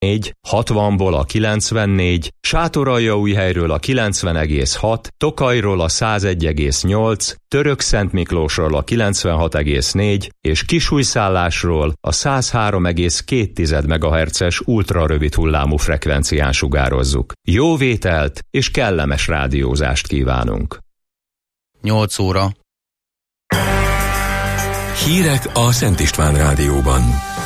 60-ból a 94, Sátoraljaújhelyről a 90,6, Tokajról a 101,8, Törökszentmiklósról a 96,4 és Kisújszállásról a 103,2 MHz-es ultrarövid hullámú frekvencián sugározzuk. Jó vételt és kellemes rádiózást kívánunk! 8 óra. Hírek a Szent István Rádióban.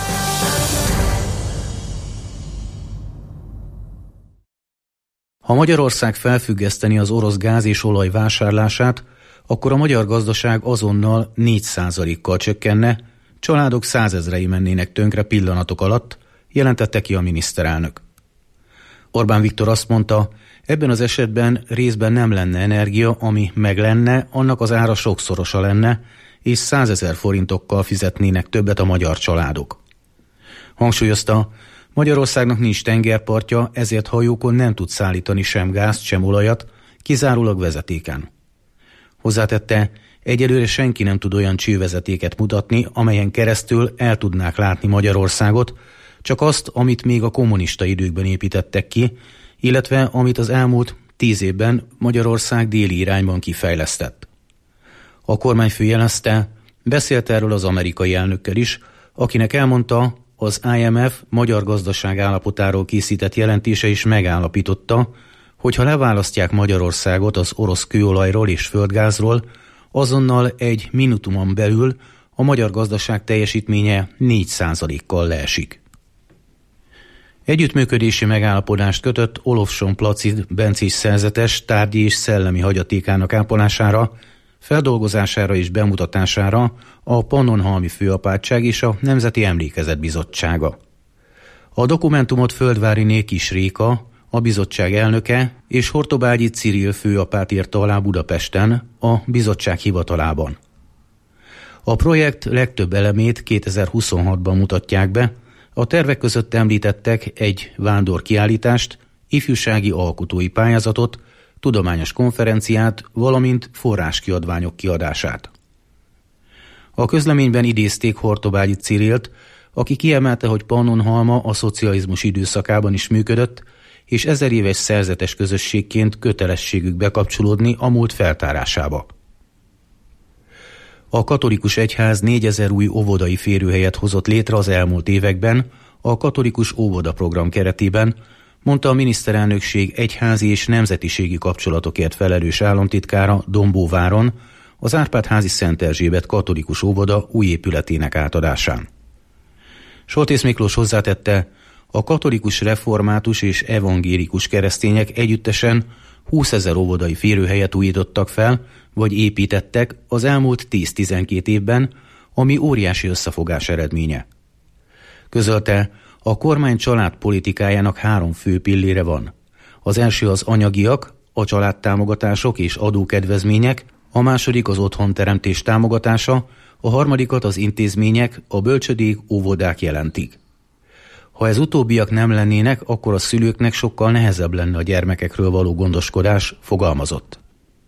Ha Magyarország felfüggeszteni az orosz gáz és olaj vásárlását, akkor a magyar gazdaság azonnal 4%-kal csökkenne, családok 100 000-ei mennének tönkre pillanatok alatt, jelentette ki a miniszterelnök. Orbán Viktor azt mondta, ebben az esetben részben nem lenne energia, ami meg lenne, annak az ára sokszorosa lenne, és 100 000 forintokkal fizetnének többet a magyar családok. Hangsúlyozta, Magyarországnak nincs tengerpartja, ezért hajókon nem tud szállítani sem gázt, sem olajat, kizárólag vezetéken. Hozzátette, egyelőre senki nem tud olyan csővezetéket mutatni, amelyen keresztül el tudnák látni Magyarországot, csak azt, amit még a kommunista időkben építettek ki, illetve amit az elmúlt 10 évben Magyarország déli irányban kifejlesztett. A kormányfő jelezte, beszélt erről az amerikai elnökkel is, akinek elmondta, az IMF magyar gazdaság állapotáról készített jelentése is megállapította, hogy ha leválasztják Magyarországot az orosz kőolajról és földgázról, azonnal egy minutumon belül a magyar gazdaság teljesítménye 4%-kal leesik. Együttműködési megállapodást kötött Olofson Placid bencés szerzetes tárgyi és szellemi hagyatékának ápolására, feldolgozására és bemutatására a Pannonhalmi Főapátság és a Nemzeti Emlékezet Bizottsága. A dokumentumot Földváriné Kis Réka, a bizottság elnöke, és Hortobágyi Ciril főapát írta alá Budapesten, a bizottság hivatalában. A projekt legtöbb elemét 2026-ban mutatják be, a tervek között említettek egy vándorkiállítást, ifjúsági alkotói pályázatot, tudományos konferenciát, valamint forráskiadványok kiadását. A közleményben idézték Hortobágyi Cirilt, aki kiemelte, hogy Pannonhalma a szocializmus időszakában is működött, és 1000 éves szerzetes közösségként kötelességük bekapcsolódni a múlt feltárásába. A katolikus egyház 4000 új óvodai férőhelyet hozott létre az elmúlt években a katolikus óvoda program keretében, mondta a miniszterelnökség egyházi és nemzetiségi kapcsolatokért felelős államtitkára Dombóváron az Árpád-házi Szent Erzsébet katolikus óvoda új épületének átadásán. Soltész Miklós hozzátette, a katolikus református és evangélikus keresztények együttesen 20 000 óvodai férőhelyet újítottak fel, vagy építettek az elmúlt 10-12 évben, ami óriási összefogás eredménye. Közölte, a kormány családpolitikájának 3 fő pillére van. Az első az anyagiak, a családtámogatások és adókedvezmények, a második az otthonteremtés támogatása, a harmadikat az intézmények, a bölcsödék, óvodák jelentik. Ha ez utóbbiak nem lennének, akkor a szülőknek sokkal nehezebb lenne a gyermekekről való gondoskodás, fogalmazott.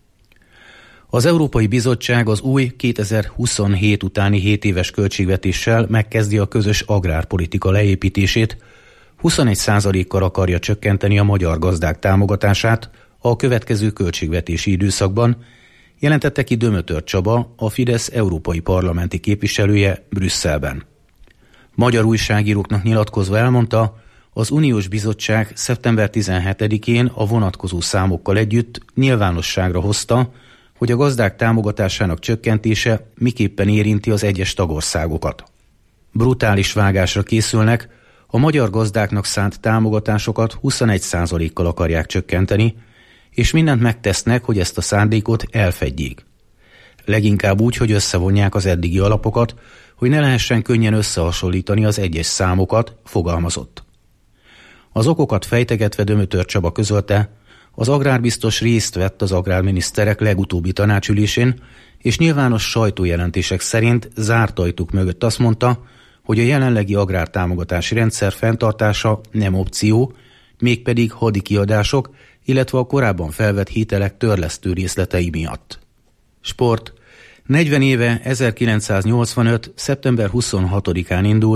Az Európai Bizottság az új 2027 utáni 7 éves költségvetéssel megkezdi a közös agrárpolitika leépítését, 21%-kal akarja csökkenteni a magyar gazdák támogatását a következő költségvetési időszakban, jelentette ki Dömötör Csaba, a Fidesz európai parlamenti képviselője Brüsszelben. Magyar újságíróknak nyilatkozva elmondta, az Uniós Bizottság szeptember 17-én a vonatkozó számokkal együtt nyilvánosságra hozta, hogy a gazdák támogatásának csökkentése miképpen érinti az egyes tagországokat. Brutális vágásra készülnek, a magyar gazdáknak szánt támogatásokat 21%-kal akarják csökkenteni, és mindent megtesznek, hogy ezt a szándékot elfedjék. Leginkább úgy, hogy összevonják az eddigi alapokat, hogy ne lehessen könnyen összehasonlítani az egyes számokat, fogalmazott. Az okokat fejtegetve Dömötör Csaba közölte, az agrárbiztos részt vett az agrárminiszterek legutóbbi tanácsülésén, és nyilvános sajtójelentések szerint zárt ajtók mögött azt mondta, hogy a jelenlegi agrártámogatási rendszer fenntartása nem opció, mégpedig hadi kiadások, illetve a korábban felvett hitelek törlesztő részletei miatt. Sport. 40 éve 1985. szeptember 26-án indult,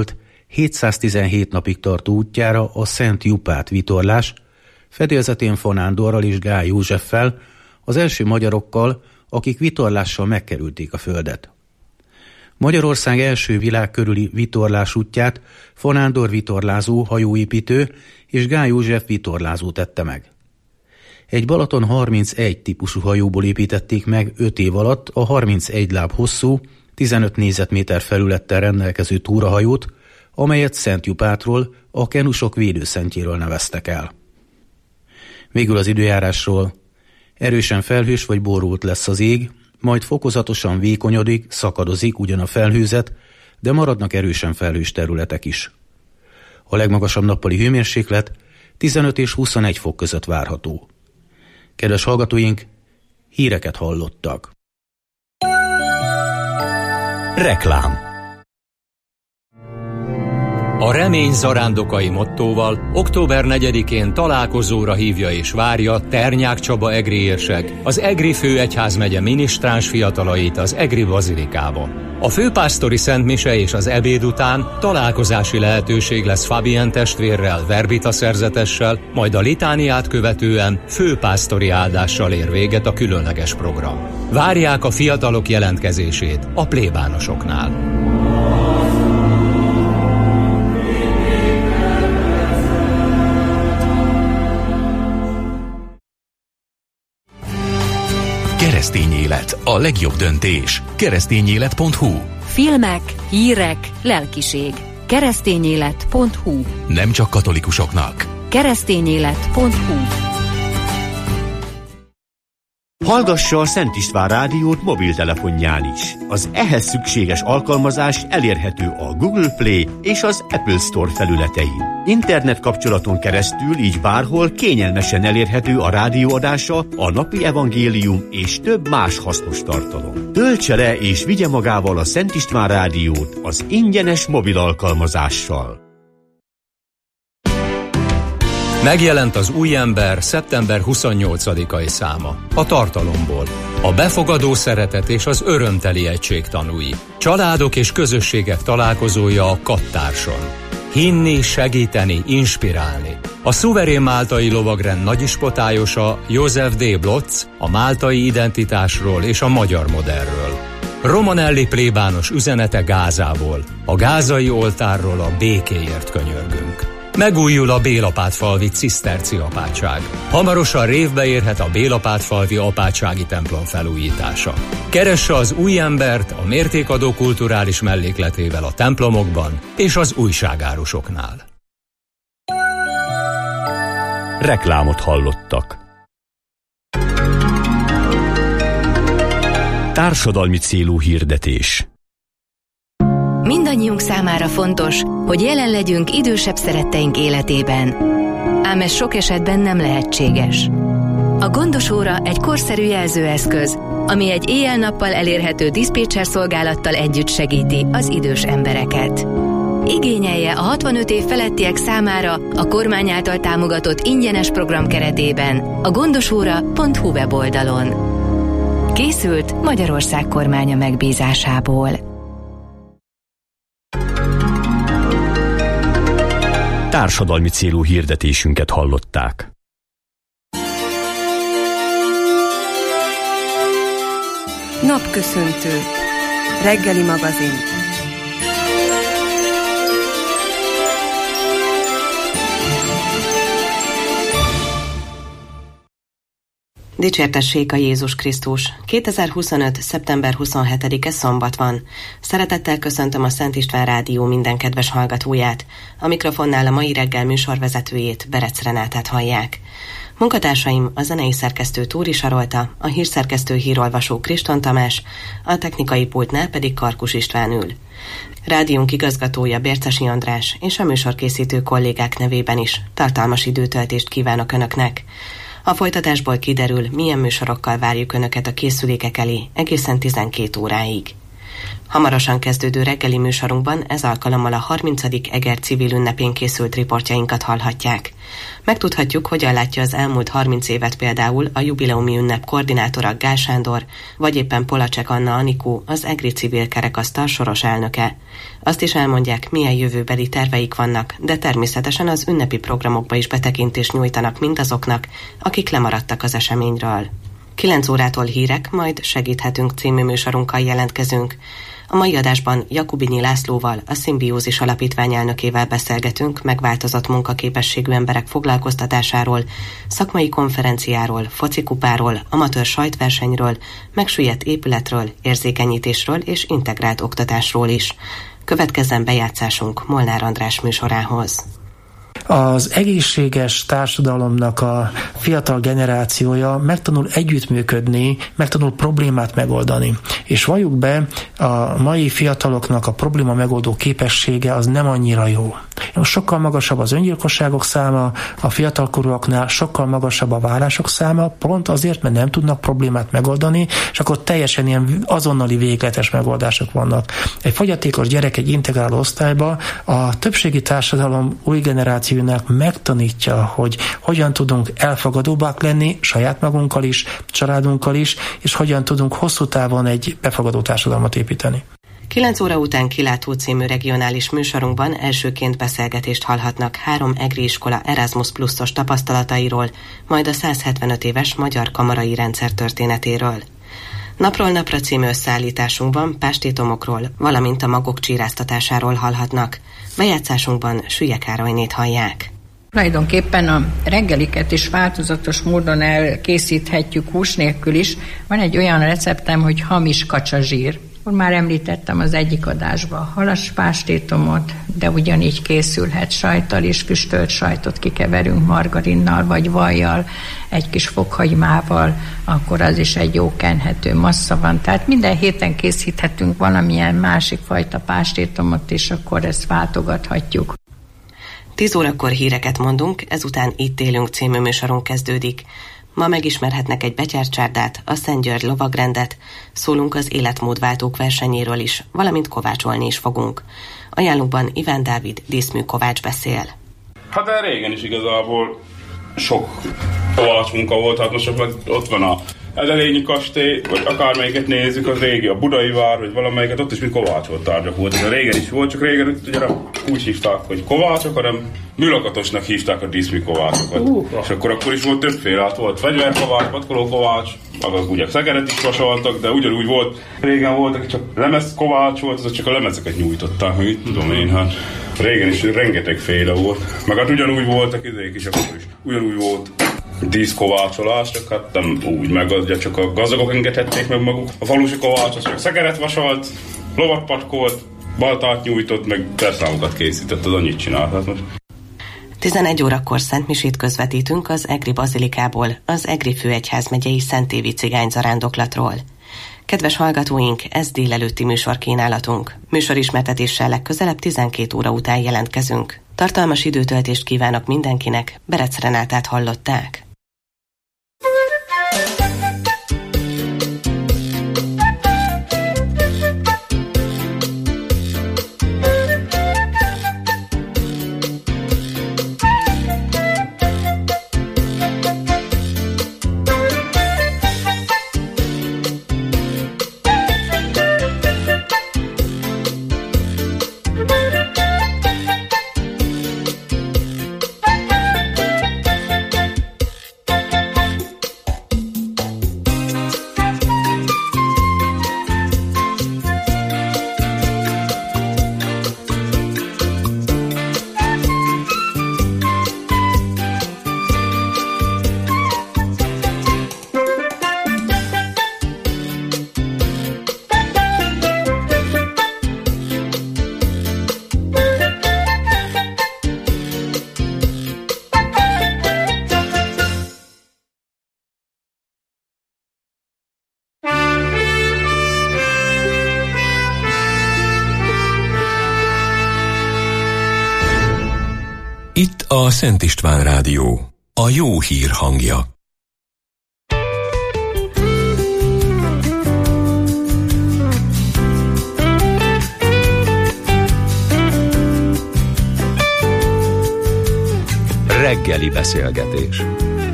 717 napig tartó útjára a Szent Jupát vitorlás, fedélzetén von Ándorral és Gály Józseffel, az első magyarokkal, akik vitorlással megkerülték a földet. Magyarország első világ körüli vitorlás útját von Ándor vitorlázó, hajóépítő és Gály József vitorlázó tette meg. Egy Balaton 31 típusú hajóból építették meg 5 év alatt a 31 láb hosszú, 15 négyzetméter felülettel rendelkező túrahajót, amelyet Szent Jupátról, a kenusok védőszentjéről neveztek el. Végül az időjárásról. Erősen felhős vagy borult lesz az ég, majd fokozatosan vékonyodik, szakadozik ugyan a felhőzet, de maradnak erősen felhős területek is. A legmagasabb nappali hőmérséklet 15 és 21 fok között várható. Kedves hallgatóink, híreket hallottak. Reklám. A remény zarándokai mottóval október 4-én találkozóra hívja és várja Ternyák Csaba egri érsek, az Egri főegyházmegye minisztráns fiatalait az Egri bazilikában. A főpásztori szentmise és az ebéd után találkozási lehetőség lesz Fabien testvérrel, verbita szerzetessel, majd a litániát követően főpásztori áldással ér véget a különleges program. Várják a fiatalok jelentkezését a plébánosoknál. Keresztény élet, a legjobb döntés. Keresztényélet.hu. Filmek, hírek, lelkiség. Keresztényélet.hu. Nem csak katolikusoknak. Keresztényélet.hu. Hallgassa a Szent István Rádiót mobiltelefonján is. Az ehhez szükséges alkalmazás elérhető a Google Play és az Apple Store felületein. Internet kapcsolaton keresztül így bárhol kényelmesen elérhető a rádióadása, a napi evangélium és több más hasznos tartalom. Töltse le és vigye magával a Szent István Rádiót az ingyenes mobil alkalmazással. Megjelent az Új ember szeptember 28-ai száma. A tartalomból. A befogadó szeretet és az örömteli egység tanúi. Családok és közösségek találkozója a Kattárson. Hinni, segíteni, inspirálni. A szuverén máltai lovagrend nagyispotályosa József D. Blotz a máltai identitásról és a magyar modellről. Romanelli plébános üzenete Gázából. A gázai oltárról a békéért könyörgünk. Megújul a Bélapátfalvi ciszterci apátság. Hamarosan révbe érhet a Bélapátfalvi apátsági templom felújítása. Keresse az Új embert a mértékadó kulturális mellékletével a templomokban és az újságárusoknál. Reklámot hallottak. Társadalmi célú hirdetés. Mindannyiunk számára fontos, hogy jelen legyünk idősebb szeretteink életében. Ám ez sok esetben nem lehetséges. A Gondos óra egy korszerű jelzőeszköz, ami egy éjjel-nappal elérhető diszpécser szolgálattal együtt segíti az idős embereket. Igényelje a 65 év felettiek számára a kormány által támogatott ingyenes program keretében a gondosóra.hu weboldalon. Készült Magyarország kormánya megbízásából. Társadalmi célú hirdetésünket hallották. Napköszöntő. Reggeli magazin. Dicsértessék a Jézus Krisztus! 2025. szeptember 27-e szombat van. Szeretettel köszöntöm a Szent István Rádió minden kedves hallgatóját. A mikrofonnál a mai reggel műsorvezetőjét, Berec Renátát hallják. Munkatársaim a zenei szerkesztő Túri Sarolta, a hírszerkesztő hírolvasó Kriston Tamás, a technikai pultnál pedig Karkus István ül. Rádiónk igazgatója Bércesi András és a műsorkészítő kollégák nevében is tartalmas időtöltést kívánok Önöknek. A folytatásból kiderül, milyen műsorokkal várjuk Önöket a készülékek elé egészen 12 óráig. Hamarosan kezdődő reggeli műsorunkban ez alkalommal a 30. Eger civil ünnepén készült riportjainkat hallhatják. Megtudhatjuk, hogyan látja az elmúlt 30 évet például a jubileumi ünnep koordinátora Gál Sándor, vagy éppen Polacsek Anna Anikó, az EGRI civil kerekasztal soros elnöke. Azt is elmondják, milyen jövőbeli terveik vannak, de természetesen az ünnepi programokba is betekintést nyújtanak mindazoknak, akik lemaradtak az eseményről. 9 órától hírek, majd Segíthetünk című műsorunkkal jelentkezünk. A mai adásban Jakubinyi Lászlóval, a Szimbiózis Alapítvány elnökével beszélgetünk megváltozott munkaképességű emberek foglalkoztatásáról, szakmai konferenciáról, focikupáról, amatőr sajtversenyről, megsüllyedt épületről, érzékenyítésről és integrált oktatásról is. Következzen bejátszásunk Molnár András műsorához. Az egészséges társadalomnak a fiatal generációja megtanul együttműködni, megtanul problémát megoldani. És valljuk be, a mai fiataloknak a probléma megoldó képessége az nem annyira jó. Sokkal magasabb az öngyilkosságok száma, a fiatalkorúaknál sokkal magasabb a válások száma, pont azért, mert nem tudnak problémát megoldani, és akkor teljesen ilyen azonnali végletes megoldások vannak. Egy fogyatékos gyerek egy integráló osztályba a többségi társadalom új generációnak megtanítja, hogy hogyan tudunk elfogadóbbak lenni saját magunkkal is, családunkkal is, és hogyan tudunk hosszú távon egy befogadó társadalmat építeni. 9 óra után Kilátó című regionális műsorunkban elsőként beszélgetést hallhatnak 3 EGRI iskola Erasmus Pluszos tapasztalatairól, majd a 175 éves magyar kamarai rendszer történetéről. Napról napra című összeállításunkban pástétomokról, valamint a magok csíráztatásáról hallhatnak. Bejátszásunkban Sülye Károlynét hallják. Tulajdonképpen a reggeliket is változatos módon elkészíthetjük hús nélkül is. Van egy olyan receptem, hogy hamis kacsazsír. Már említettem az egyik adásban halas pástétomot, de ugyanígy készülhet sajttal is, füstölt sajtot kikeverünk margarinnal vagy vajjal, egy kis fokhagymával, akkor az is egy jó kenhető massza van. Tehát minden héten készíthetünk valamilyen másik fajta pástétomot, és akkor ezt váltogathatjuk. 10 órakor híreket mondunk, ezután Itt élünk című műsorunk kezdődik. Ma megismerhetnek egy betyárcsárdát, a Szent György lovagrendet, szólunk az életmódváltók versenyéről is, valamint kovácsolni is fogunk. Ajánlókban Iván Dávid díszmű kovács beszél. Hát de régen is igazából sok kovács munka volt, hát most ott van a Edelényi kastély, vagy akármelyiket nézzük, az régi, a Budai vár, vagy valamelyiket, ott is mind kovácsolt tárgyak volt. Ez a régen is volt, csak régen ugye úgy hívták, hogy kovácsok, hanem műlakatosnak hívták a díszmű kovácsokat. És akkor is volt többféle, hát volt fegyverkovács, patkolókovács, azaz ugye szegeret is vasaltak, de ugyanúgy volt, régen volt, aki csak lemezkovács volt, azaz csak a lemezeket nyújtották, meg itt tudom én, hát régen is rengetegféle volt. Meg hát ugyanúgy voltak izék is, akkor is ugyanúgy volt díszkovácsolás, csak hát nem úgy, meg az, csak a gazdagok engedhették meg maguk. A falusi kovács az csak szegeret vasalt, lovat patkolt, baltát nyújtott, meg terszámokat készített, az annyit csinált. Hát most 11 órakor szentmisét közvetítünk az EGRI bazilikából, az EGRI főegyházmegyei Szentévi cigányzarándoklatról. Kedves hallgatóink, ez délelőtti műsorkínálatunk. Műsorismertetéssel legközelebb 12 óra után jelentkezünk. Tartalmas időtöltést kívánok mindenkinek, Berec Renátát hallották. Itt a Szent István Rádió, a jó hír hangja. Reggeli beszélgetés.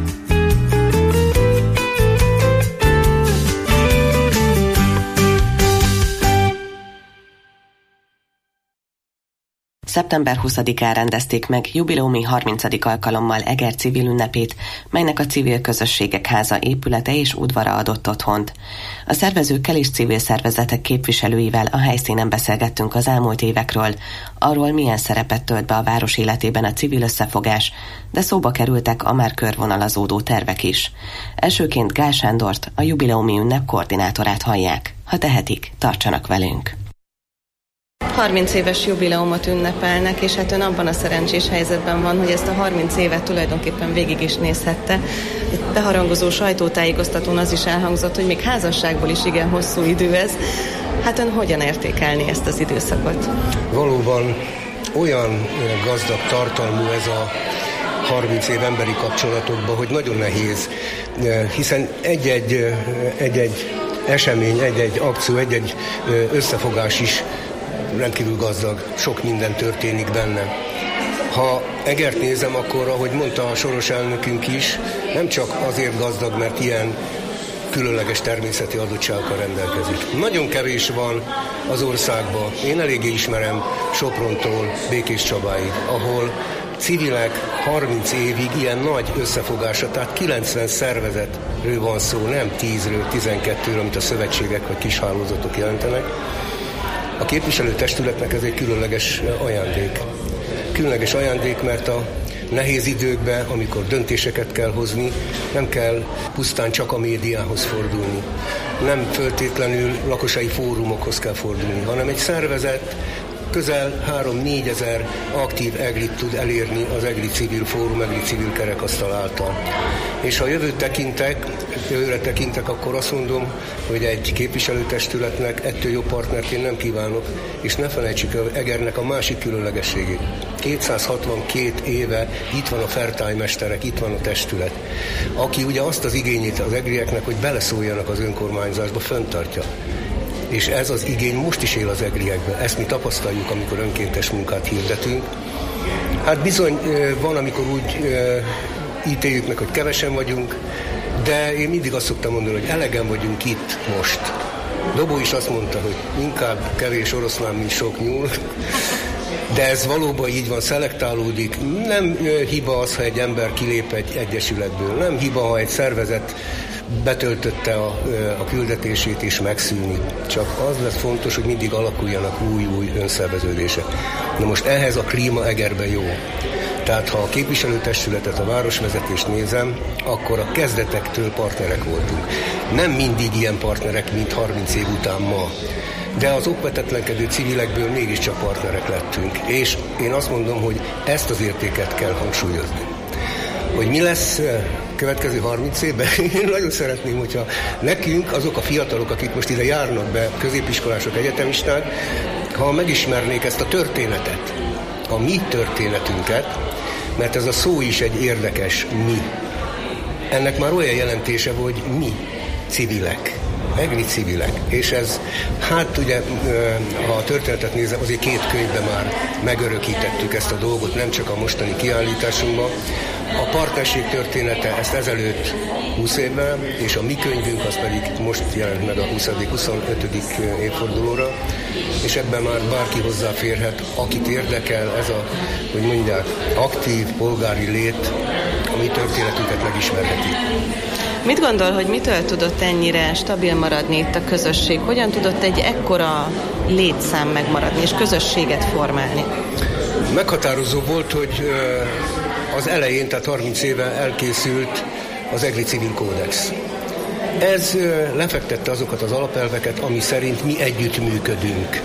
Szeptember 20-án rendezték meg jubileumi 30. alkalommal Eger civil ünnepét, melynek a civil közösségek háza épülete és udvara adott otthont. A szervezőkkel és civil szervezetek képviselőivel a helyszínen beszélgettünk az elmúlt évekről, arról milyen szerepet tölt be a város életében a civil összefogás, de szóba kerültek a már körvonalazódó tervek is. Elsőként Gál Sándort, a jubileumi ünnep koordinátorát hallják. Ha tehetik, tartsanak velünk! 30 éves jubileumot ünnepelnek, és hát ön abban a szerencsés helyzetben van, hogy ezt a 30 évet tulajdonképpen végig is nézhette. Egy beharangozó sajtótájékoztatón az is elhangzott, hogy még házasságból is igen hosszú idő ez. Hát ön hogyan értékelni ezt az időszakot? Valóban olyan gazdag tartalmú ez a 30 év emberi kapcsolatokban, hogy nagyon nehéz, hiszen egy-egy esemény, egy-egy akció, egy-egy összefogás is rendkívül gazdag, sok minden történik benne. Ha Egert nézem, akkor, ahogy mondta a soros elnökünk is, nem csak azért gazdag, mert ilyen különleges természeti adottságokkal rendelkezik. Nagyon kevés van az országban. Én eléggé ismerem Soprontól Békés Csabáig, ahol civilek 30 évig ilyen nagy összefogása, tehát 90 szervezetről van szó, nem 10-ről, 12-ről, amit a szövetségek vagy kis hálózatok jelentenek. A képviselőtestületnek ez egy különleges ajándék. Különleges ajándék, mert a nehéz időkben, amikor döntéseket kell hozni, nem kell pusztán csak a médiához fordulni. Nem föltétlenül lakosai fórumokhoz kell fordulni, hanem egy szervezet közel 3-4 ezer aktív eglit tud elérni az Egri Civil Fórum, Egri Civil Kerekasztal által. És ha jövőre tekintek, akkor azt mondom, hogy egy képviselőtestületnek ettől jobb partnert én nem kívánok, és ne felejtsük el Egernek a másik különlegességét. 262 éve itt van a fertálymesterek, itt van a testület, aki ugye azt az igényét az egrieknek, hogy beleszóljanak az önkormányzásba, fenntartja. És ez az igény most is él az egriekben. Ezt mi tapasztaljuk, amikor önkéntes munkát hirdetünk. Hát bizony van, amikor úgy ítéljük meg, hogy kevesen vagyunk, de én mindig azt szoktam mondani, hogy elegen vagyunk itt most. Dobó is azt mondta, hogy inkább kevés oroszlán, mint sok nyúl. De ez valóban így van, szelektálódik. Nem hiba az, ha egy ember kilép egy egyesületből. Nem hiba, ha egy szervezet betöltötte a küldetését és megszűni. Csak az lesz fontos, hogy mindig alakuljanak új önszerveződések. Na most ehhez a klíma Egerben jó. Tehát ha a képviselőtestületet, a városvezetést nézem, akkor a kezdetektől partnerek voltunk. Nem mindig ilyen partnerek, mint 30 év után ma. De az okvetetlenkedő civilekből mégiscsak partnerek lettünk. És én azt mondom, hogy ezt az értéket kell hangsúlyozni. Hogy mi lesz következő 30 évben? Én nagyon szeretném, hogyha nekünk azok a fiatalok, akik most ide járnak be, középiskolások, egyetemisták, ha megismernék ezt a történetet, a mi történetünket, mert ez a szó is egy érdekes mi. Ennek már olyan jelentése, hogy mi civilek, egri civilek. És ez, hát ugye, ha a történetet nézem, azért 2 könyvben már megörökítettük ezt a dolgot, nem csak a mostani kiállításunkban. A partnerség története ezt ezelőtt 20 évvel, és a mi könyvünk az pedig most jelent meg a 25. évfordulóra, és ebben már bárki hozzáférhet, akit érdekel ez a, hogy mondják, aktív polgári lét, a mi történetünket megismerheti. Mit gondol, hogy mitől tudott ennyire stabil maradni itt a közösség? Hogyan tudott egy ekkora létszám megmaradni és közösséget formálni? Meghatározó volt, hogy az elején, tehát 30 éve elkészült az Egri Civil Kódex. Ez lefektette azokat az alapelveket, ami szerint mi együtt működünk.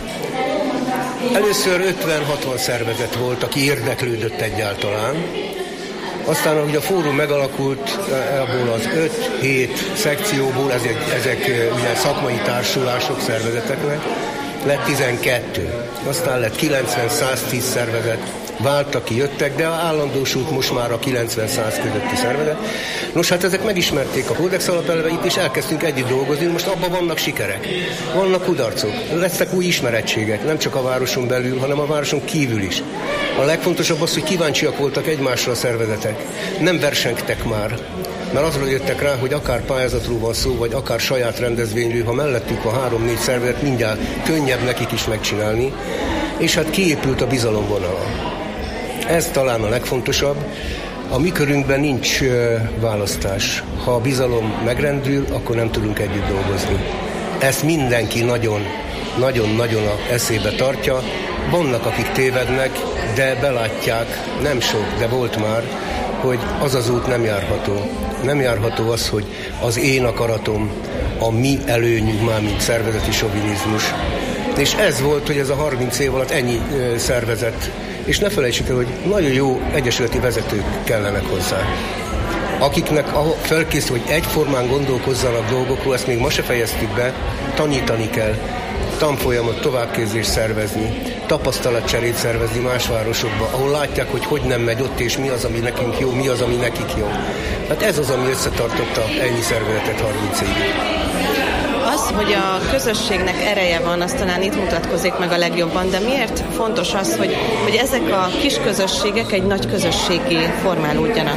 Először 50-60 szervezet volt, aki érdeklődött egyáltalán. Aztán, ahogy a fórum megalakult, abból az 5-7 szekcióból, ezek ugye szakmai társulások, szervezeteknek, lett 12. Aztán lett 90-110 szervezet, váltak ki, jöttek, de állandósult most már a 90-100 közötti szervezet. Nos, hát ezek megismerték a kódex alapelveit, és elkezdtünk együtt dolgozni, most abban vannak sikerek, vannak kudarcok, lesznek új ismerettségek, nem csak a városon belül, hanem a városon kívül is. A legfontosabb az, hogy kíváncsiak voltak egymásra a szervezetek, nem versengtek már, mert azról jöttek rá, hogy akár pályázatról van szó, vagy akár saját rendezvényről, ha mellettük van 3-4 szervezet, mindjárt könnyebb nekik is megcsinálni, és hát kiépült a bizalomvonala. Ez talán a legfontosabb. A mi körünkben nincs választás. Ha a bizalom megrendül, akkor nem tudunk együtt dolgozni. Ezt mindenki nagyon-nagyon a eszébe tartja. Vannak, akik tévednek, de belátják, nem sok, de volt már, hogy az az út nem járható. Nem járható az, hogy az én akaratom, a mi előnyünk már, mint szervezeti sovinizmus. És ez volt, hogy ez a 30 év alatt ennyi szervezet. És ne felejtsük el, hogy nagyon jó egyesületi vezetők kellenek hozzá. Akiknek felkészül, hogy egyformán gondolkozzanak dolgokról, ezt még ma se fejeztük be, tanítani kell, tanfolyamot, továbbképzést szervezni, tapasztalatcserét szervezni más városokba, ahol látják, hogy nem megy ott, és mi az, ami nekünk jó, mi az, ami nekik jó. Hát ez az, ami összetartotta ennyi szervezetet 30 évig. Az, hogy a közösségnek ereje van, az talán itt mutatkozik meg a legjobban, de miért fontos az, hogy ezek a kis közösségek egy nagy közösségé formálódjanak?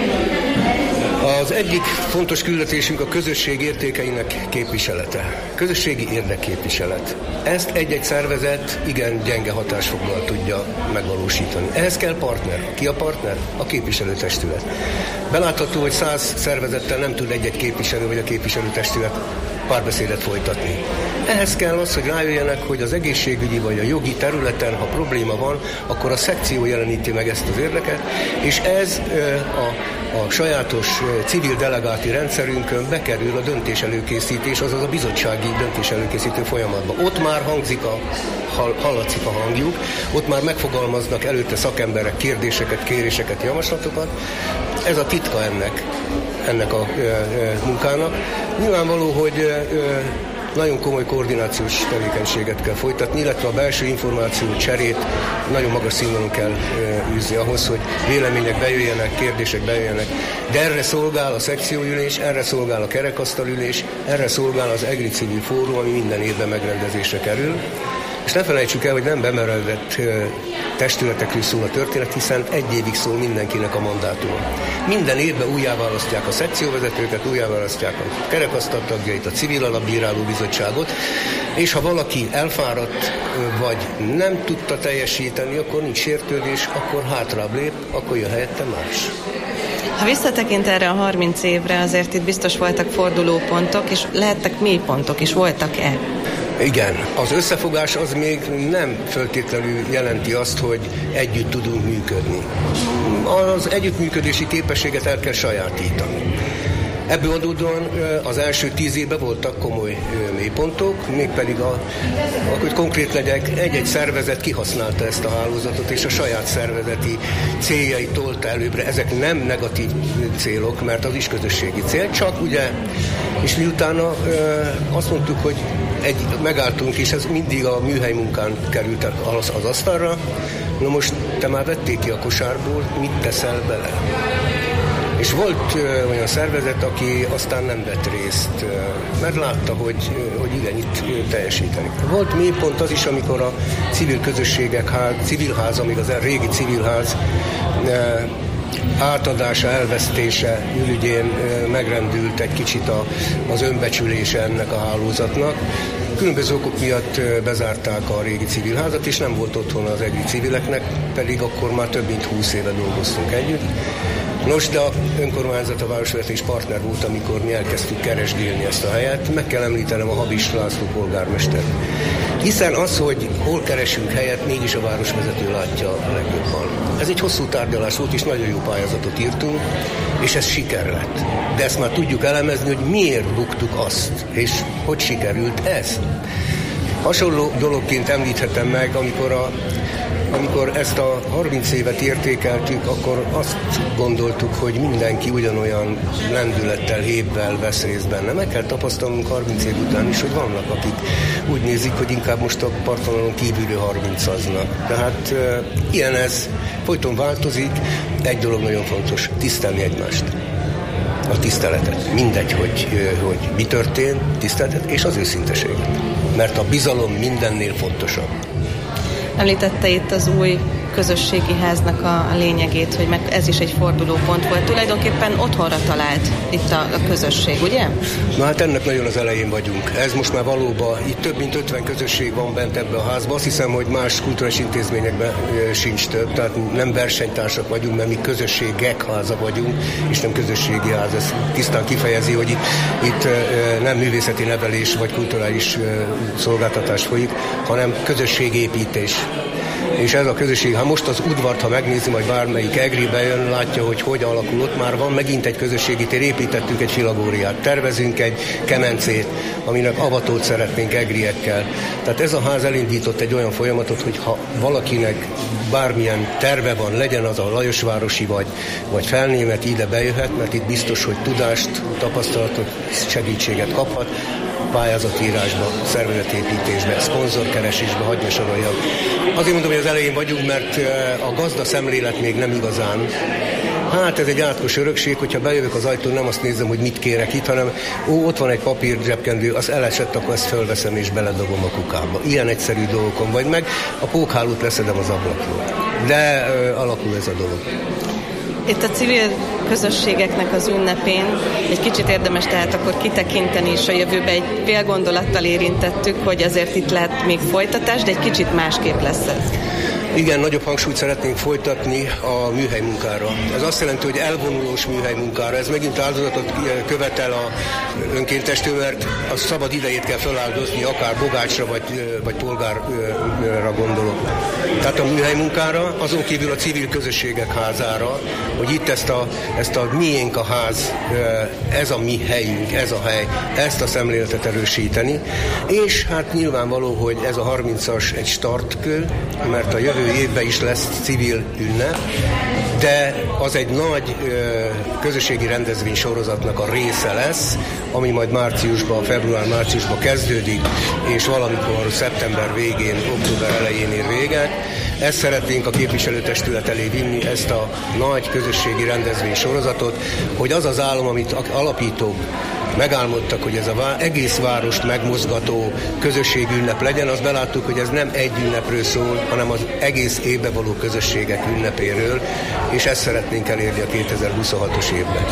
Az egyik fontos küldetésünk a közösség értékeinek képviselete. Közösségi érdekképviselet. Ezt egy-egy szervezet igen gyenge hatásfoglal tudja megvalósítani. Ehhez kell partner. Ki a partner? A képviselőtestület. Belátható, hogy 100 szervezettel nem tud egy-egy képviselő vagy a képviselőtestület párbeszédet folytatni. Ehhez kell az, hogy rájöjjenek, hogy az egészségügyi vagy a jogi területen, ha probléma van, akkor a szekció jeleníti meg ezt az érdeket, és ez a sajátos civil delegáti rendszerünkön bekerül a döntéselőkészítés, azaz a bizottsági döntéselőkészítő folyamatba. Ott már hallatszik a hangjuk, ott már megfogalmaznak előtte szakemberek kérdéseket, kéréseket, javaslatokat. Ez a titka ennek a munkának. Nyilvánvaló, hogy nagyon komoly koordinációs tevékenységet kell folytatni, illetve a belső információ cserét nagyon magas színvonalon kell űzni ahhoz, hogy vélemények bejöjjenek, kérdések bejöjjenek. De erre szolgál a szekcióülés, erre szolgál a kerekasztalülés, erre szolgál az EGRI Civil Fórum, ami minden évben megrendezésre kerül. És ne felejtsük el, hogy nem bemerevedett testületekről szól a történet, hiszen egy évig szól mindenkinek a mandátum. Minden évben újjáválasztják a szekcióvezetőket, újjáválasztják a kerekasztal tagjait, a civil alapbíráló bizottságot, és ha valaki elfáradt, vagy nem tudta teljesíteni, akkor nincs sértődés, akkor hátrább lép, akkor jön helyette más. Ha visszatekint erre a 30 évre, azért itt biztos voltak fordulópontok, és lehettek mélypontok is, voltak-e? Igen, az összefogás az még nem feltétlenül jelenti azt, hogy együtt tudunk működni. Az együttműködési képességet el kell sajátítani. Ebből adódóan az első 10 évben voltak komoly mélypontok, mégpedig, hogy konkrét legyek, egy-egy szervezet kihasználta ezt a hálózatot, és a saját szervezeti céljait tolta előbbre. Ezek nem negatív célok, mert az is közösségi cél, csak ugye, és miutána azt mondtuk, hogy megálltunk, és ez mindig a műhely munkán került az asztalra. Na most te már vették ki a kosárból, mit teszel bele? És volt olyan szervezet, aki aztán nem vett részt, mert látta, hogy igen, itt teljesíteni. Volt mélypont az is, amikor a civil közösségek, civilház, amíg az régi civilház átadása, elvesztése ürügyén megrendült egy kicsit az önbecsülése ennek a hálózatnak. Különböző okok miatt bezárták a régi civilházat, és nem volt otthon az EGRI civileknek, pedig akkor már több mint 20 éve dolgoztunk együtt. Nos, de a önkormányzat, a városvezetés partner volt, amikor mi elkezdtük keresgélni ezt a helyet. Meg kell említenem a Habis László polgármester. Hiszen az, hogy hol keresünk helyet, mégis a városvezető látja a legjobban. Ez egy hosszú tárgyalás volt, és nagyon jó pályázatot írtunk, és ez siker lett. De ezt már tudjuk elemezni, hogy miért buktuk azt, és hogy sikerült ez. Hasonló dologként említhetem meg, amikor a amikor ezt a 30 évet értékeltük, akkor azt gondoltuk, hogy mindenki ugyanolyan lendülettel, hévvel vesz részt benne. Meg kell tapasztalnunk 30 év után is, hogy vannak, akik úgy nézik, hogy inkább most a partvonalon kívülő 30-aznak. Tehát ilyen ez, folyton változik. Egy dolog nagyon fontos, tisztelni egymást. A tiszteletet. Mindegy, hogy mi történt, tiszteletet és az őszinteséget. Mert a bizalom mindennél fontosabb. Említette itt az új közösségi háznak a lényegét, hogy meg ez is egy fordulópont volt. Tulajdonképpen otthonra talált itt a közösség, ugye? Na hát ennek nagyon az elején vagyunk. Ez most már valóban, itt több mint 50 közösség van bent ebbe a házba. Azt hiszem, hogy más kulturális intézményekben sincs több, tehát nem versenytársak vagyunk, mert mi közösségek háza vagyunk, és nem közösségi ház. Ez tisztán kifejezi, hogy itt nem művészeti nevelés vagy kulturális szolgáltatás folyik, hanem közösségépítés. És ez a közösség, ha most az udvart, ha megnézi, majd bármelyik egribe jön, látja, hogy alakul, ott már van megint egy közösségi tér, építettünk egy filagóriát, tervezünk egy kemencét, aminek avatót szeretnénk egriekkel. Tehát ez a ház elindított egy olyan folyamatot, hogy ha valakinek bármilyen terve van, legyen az a Lajosvárosi vagy Felnémet, ide bejöhet, mert itt biztos, hogy tudást, tapasztalatot, segítséget kaphat, pályázatírásba, szervezetépítésbe, szponzorkeresésbe, hadd ne soroljak. Azért mondom, hogy az elején vagyunk, mert a gazda szemlélet még nem igazán. Hát ez egy átkos örökség, hogyha bejövök az ajtón, nem azt nézem, hogy mit kérek itt, hanem ott van egy papír zsebkendő, az elesett, akkor ezt fölveszem és beledobom a kukába. Ilyen egyszerű dolgokon vagy meg, a pókhálót leszedem az ablakról. De alakul ez a dolog. Itt a civil közösségeknek az ünnepén egy kicsit érdemes tehát akkor kitekinteni, és a jövőbe egy fél gondolattal érintettük, hogy azért itt lehet még folytatás, de egy kicsit másképp lesz ez. Igen, nagyobb hangsúlyt szeretnénk folytatni a műhely munkára. Ez azt jelenti, hogy elvonulós műhely munkára. Ez megint áldozatot követel a önkéntestől, mert a szabad idejét kell feláldozni, akár bogácsra vagy polgárra gondolok. Tehát a műhely munkára, azon kívül a civil közösségek házára, hogy itt ezt a miénk a ház, ez a mi helyünk, ez a hely, ezt a szemléletet erősíteni. És hát nyilvánvaló, hogy ez a 30-as egy startkő, mert a jövő évben is lesz civil ünnep, de az egy nagy közösségi rendezvény sorozatnak a része lesz, ami majd február-márciusban kezdődik, és valamikor szeptember végén, október elején ér véget. Ezt szeretnénk a képviselőtestület elé vinni, ezt a nagy közösségi rendezvény sorozatot, hogy az az álom, amit alapítók megálmodtak, hogy ez az egész várost megmozgató közösségi ünnep legyen, azt beláttuk, hogy ez nem egy ünnepről szól, hanem az egész évben való közösségek ünnepéről, és ezt szeretnénk elérni a 2026-os évben.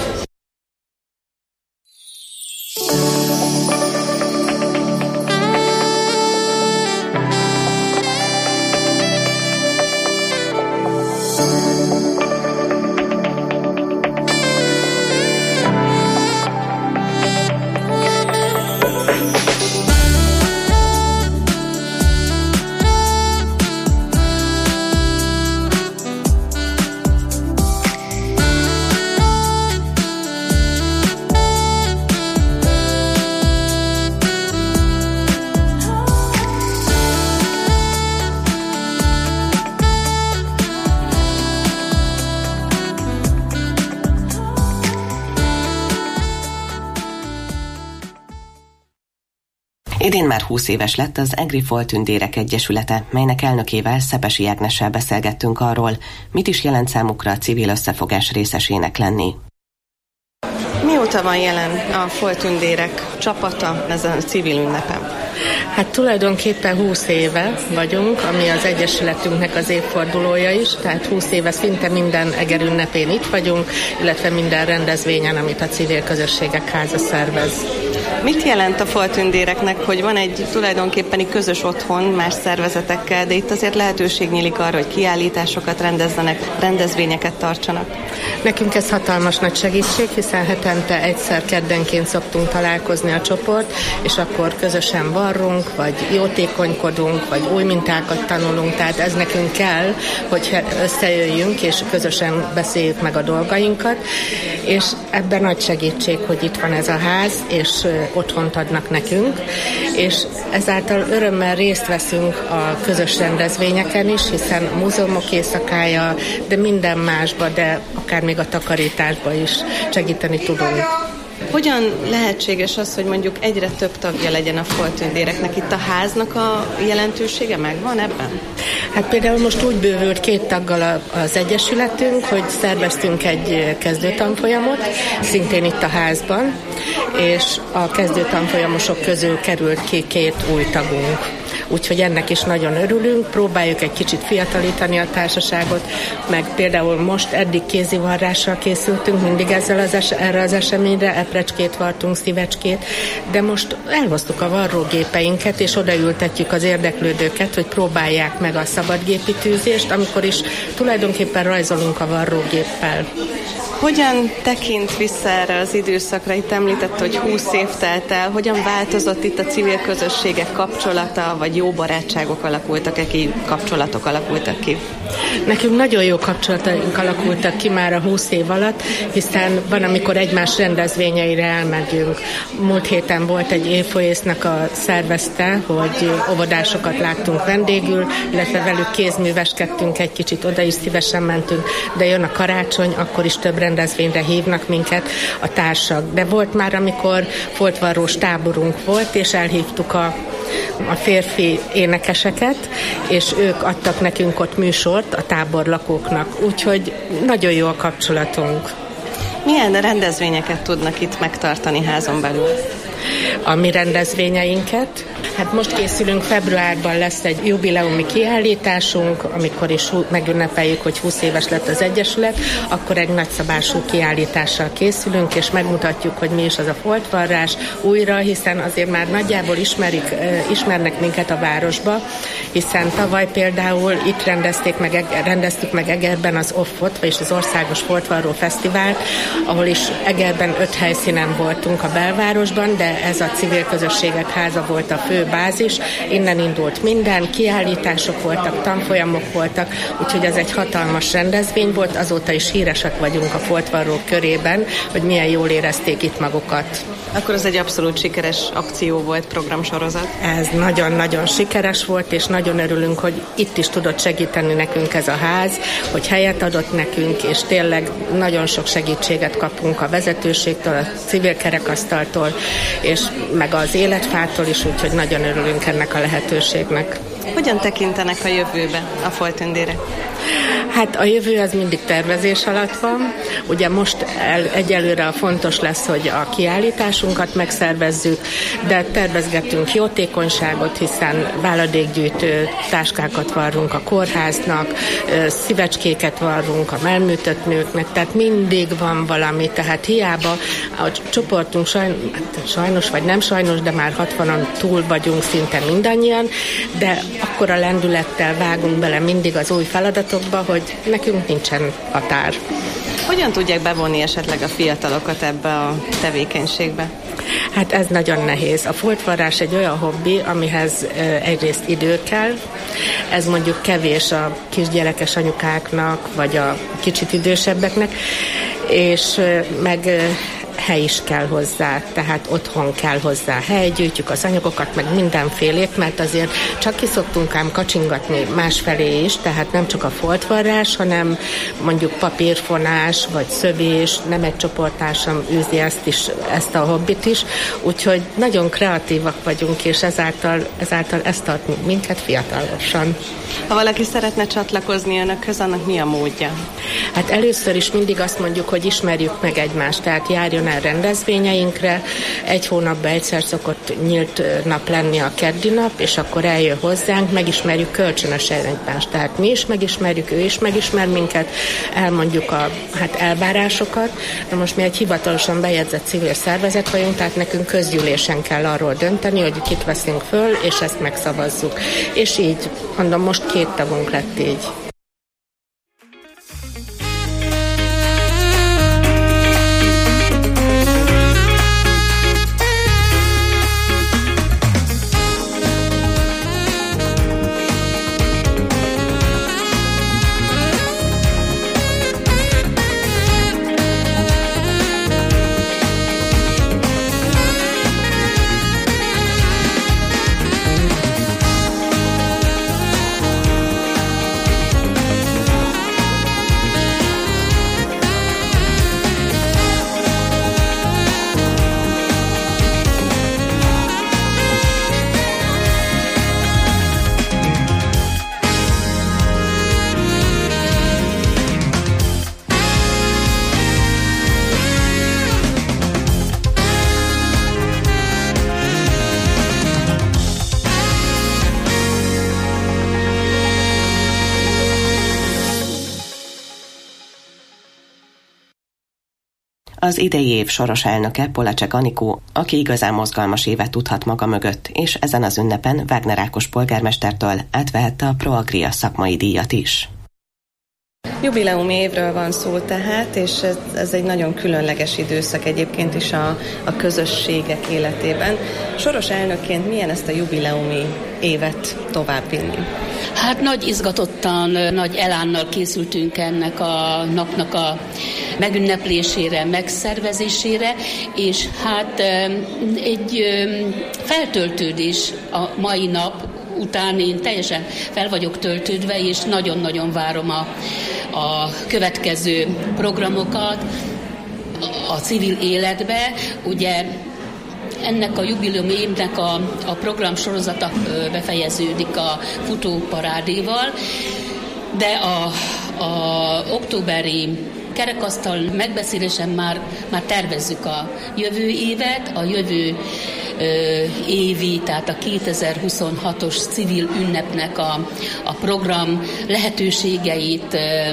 Idén már 20 éves lett az Egri Foltündérek Egyesülete, melynek elnökével, Szepesi Ágnessel beszélgettünk arról, mit is jelent számukra a civil összefogás részesének lenni. Mióta van jelen a Foltündérek csapata ezen a civil ünnepen? Hát tulajdonképpen 20 éve vagyunk, ami az Egyesületünknek az évfordulója is, tehát 20 éve szinte minden Eger ünnepén itt vagyunk, illetve minden rendezvényen, amit a civil közösségek háza szervez. Mit jelent a Foltündéreknek, hogy van egy tulajdonképpeni közös otthon más szervezetekkel, de itt azért lehetőség nyílik arra, hogy kiállításokat rendezzenek, rendezvényeket tartsanak? Nekünk ez hatalmas nagy segítség, hiszen hetente egyszer keddenként szoktunk találkozni a csoport, és akkor közösen varrunk, vagy jótékonykodunk, vagy új mintákat tanulunk, tehát ez nekünk kell, hogy összejöjjünk, és közösen beszéljük meg a dolgainkat, és ebben nagy segítség, hogy itt van ez a ház, és otthont adnak nekünk, és ezáltal örömmel részt veszünk a közös rendezvényeken is, hiszen a múzeumok éjszakája, de minden másba, de akár még a takarításba is segíteni tudunk. Hogyan lehetséges az, hogy mondjuk egyre több tagja legyen a foltündéreknek? Itt a háznak a jelentősége megvan ebben? Hát például most úgy bővült 2 taggal az egyesületünk, hogy szerveztünk egy kezdőtanfolyamot, szintén itt a házban, és a kezdőtanfolyamosok közül került ki 2 új tagunk. Úgyhogy ennek is nagyon örülünk, próbáljuk egy kicsit fiatalítani a társaságot, meg például most eddig kézivarrással készültünk, mindig erre az eseményre, eprecskét vartunk, szívecskét, de most elhoztuk a varrógépeinket, és odaültetjük az érdeklődőket, hogy próbálják meg a szabadgépi tűzést, amikor is tulajdonképpen rajzolunk a varrógéppel. Hogyan tekint vissza erre az időszakra? Itt említett, hogy 20 év telt el. Hogyan változott itt a civil közösségek kapcsolata, vagy jó barátságok alakultak-e ki, kapcsolatok alakultak ki? Nekünk nagyon jó kapcsolataink alakultak ki már a 20 év alatt, hiszen van, amikor egymás rendezvényeire elmegyünk. Múlt héten volt egy évfolyésznak a szervezte, hogy óvodásokat láttunk vendégül, illetve velük kézműveskedtünk egy kicsit, oda is szívesen mentünk, de jön a karácsony, akkor is több rendezvényre hívnak minket a társak. De volt már, amikor foltvarrós táborunk volt, és elhívtuk a férfi énekeseket, és ők adtak nekünk ott műsort a táborlakóknak. Úgyhogy nagyon jó a kapcsolatunk. Milyen rendezvényeket tudnak itt megtartani házon belül? A mi rendezvényeinket. Hát most készülünk, februárban lesz egy jubileumi kiállításunk, amikor is megünnepeljük, hogy 20 éves lett az Egyesület, akkor egy nagyszabású kiállítással készülünk, és megmutatjuk, hogy mi is az a foltvarrás újra, hiszen azért már nagyjából ismernek minket a városba, hiszen tavaly például itt rendeztük meg Egerben az OFF-ot, vagyis az Országos Foltvarró Fesztivált, ahol is Egerben 5 helyszínen voltunk a belvárosban, de ez a civil közösségek háza volt a fő bázis, innen indult minden, kiállítások voltak, tanfolyamok voltak, úgyhogy ez egy hatalmas rendezvény volt, azóta is híresek vagyunk a foltvarrók körében, hogy milyen jól érezték itt magukat. Akkor ez egy abszolút sikeres akció volt, programsorozat? Ez nagyon-nagyon sikeres volt, és nagyon örülünk, hogy itt is tudott segíteni nekünk ez a ház, hogy helyet adott nekünk, és tényleg nagyon sok segítséget kapunk a vezetőségtől, a civil kerekasztaltól, és meg az életfától is, úgyhogy nagyon örülünk ennek a lehetőségnek. Hogyan tekintenek a jövőbe a foltündérek? Hát a jövő az mindig tervezés alatt van. Ugye most egyelőre fontos lesz, hogy a kiállításunkat megszervezzük, de tervezgetünk jótékonyságot, hiszen váladékgyűjtő táskákat varrunk a kórháznak, szívecskéket varrunk a melműtött nőknek, tehát mindig van valami, tehát hiába a csoportunk sajnos vagy nem sajnos, de már 60-an túl vagyunk szinte mindannyian, de akkora lendülettel vágunk bele mindig az új feladatokba, hogy nekünk nincsen határ. Hogyan tudják bevonni esetleg a fiatalokat ebbe a tevékenységbe? Hát ez nagyon nehéz. A foltvarrás egy olyan hobbi, amihez egyrészt idő kell. Ez mondjuk kevés a kisgyerekes anyukáknak, vagy a kicsit idősebbeknek, és meg hely is kell hozzá, tehát otthon kell hozzá hely, gyűjtjük az anyagokat, meg mindenfélét, mert azért csak ki szoktunk ám kacsingatni másfelé is, tehát nem csak a foltvarrás, hanem mondjuk papírfonás, vagy szövés, nem egy csoporttársam űzi ezt a hobbit is, úgyhogy nagyon kreatívak vagyunk, és ezáltal ezt tart minket fiatalosan. Ha valaki szeretne csatlakozni önökhöz, annak mi a módja? Hát először is mindig azt mondjuk, hogy ismerjük meg egymást, tehát járjon el rendezvényeinkre. Egy hónapban egyszer szokott nyílt nap lenni a keddi nap, és akkor eljön hozzánk, megismerjük kölcsönösen egymást. Tehát mi is megismerjük, ő is megismer minket, elmondjuk a elvárásokat. Na most mi egy hivatalosan bejegyzett civil szervezet vagyunk, tehát nekünk közgyűlésen kell arról dönteni, hogy kit veszünk föl, és ezt megszavazzuk. És így, mondom, most 2 tagunk lett így. Az idei év soros elnöke Polácsek Anikó, aki igazán mozgalmas évet tudhat maga mögött, és ezen az ünnepen Wagner Ákos polgármestertől átvehette a Proagria szakmai díjat is. Jubileumi évről van szó tehát, és ez egy nagyon különleges időszak egyébként is a közösségek életében. Soros elnökként milyen ezt a jubileumi évet továbbvinni? Hát nagy izgatottan, nagy elánnal készültünk ennek a napnak a megünneplésére, megszervezésére, és hát egy feltöltődés a mai nap után én teljesen fel vagyok töltődve, és nagyon-nagyon várom a következő programokat a civil életbe. Ugye ennek a jubileumi évnek a programsorozata befejeződik a futóparádéval, de a októberi kerekasztal megbeszélésen már tervezzük a jövő évet, a jövő évi, tehát a 2026-os civil ünnepnek a program lehetőségeit,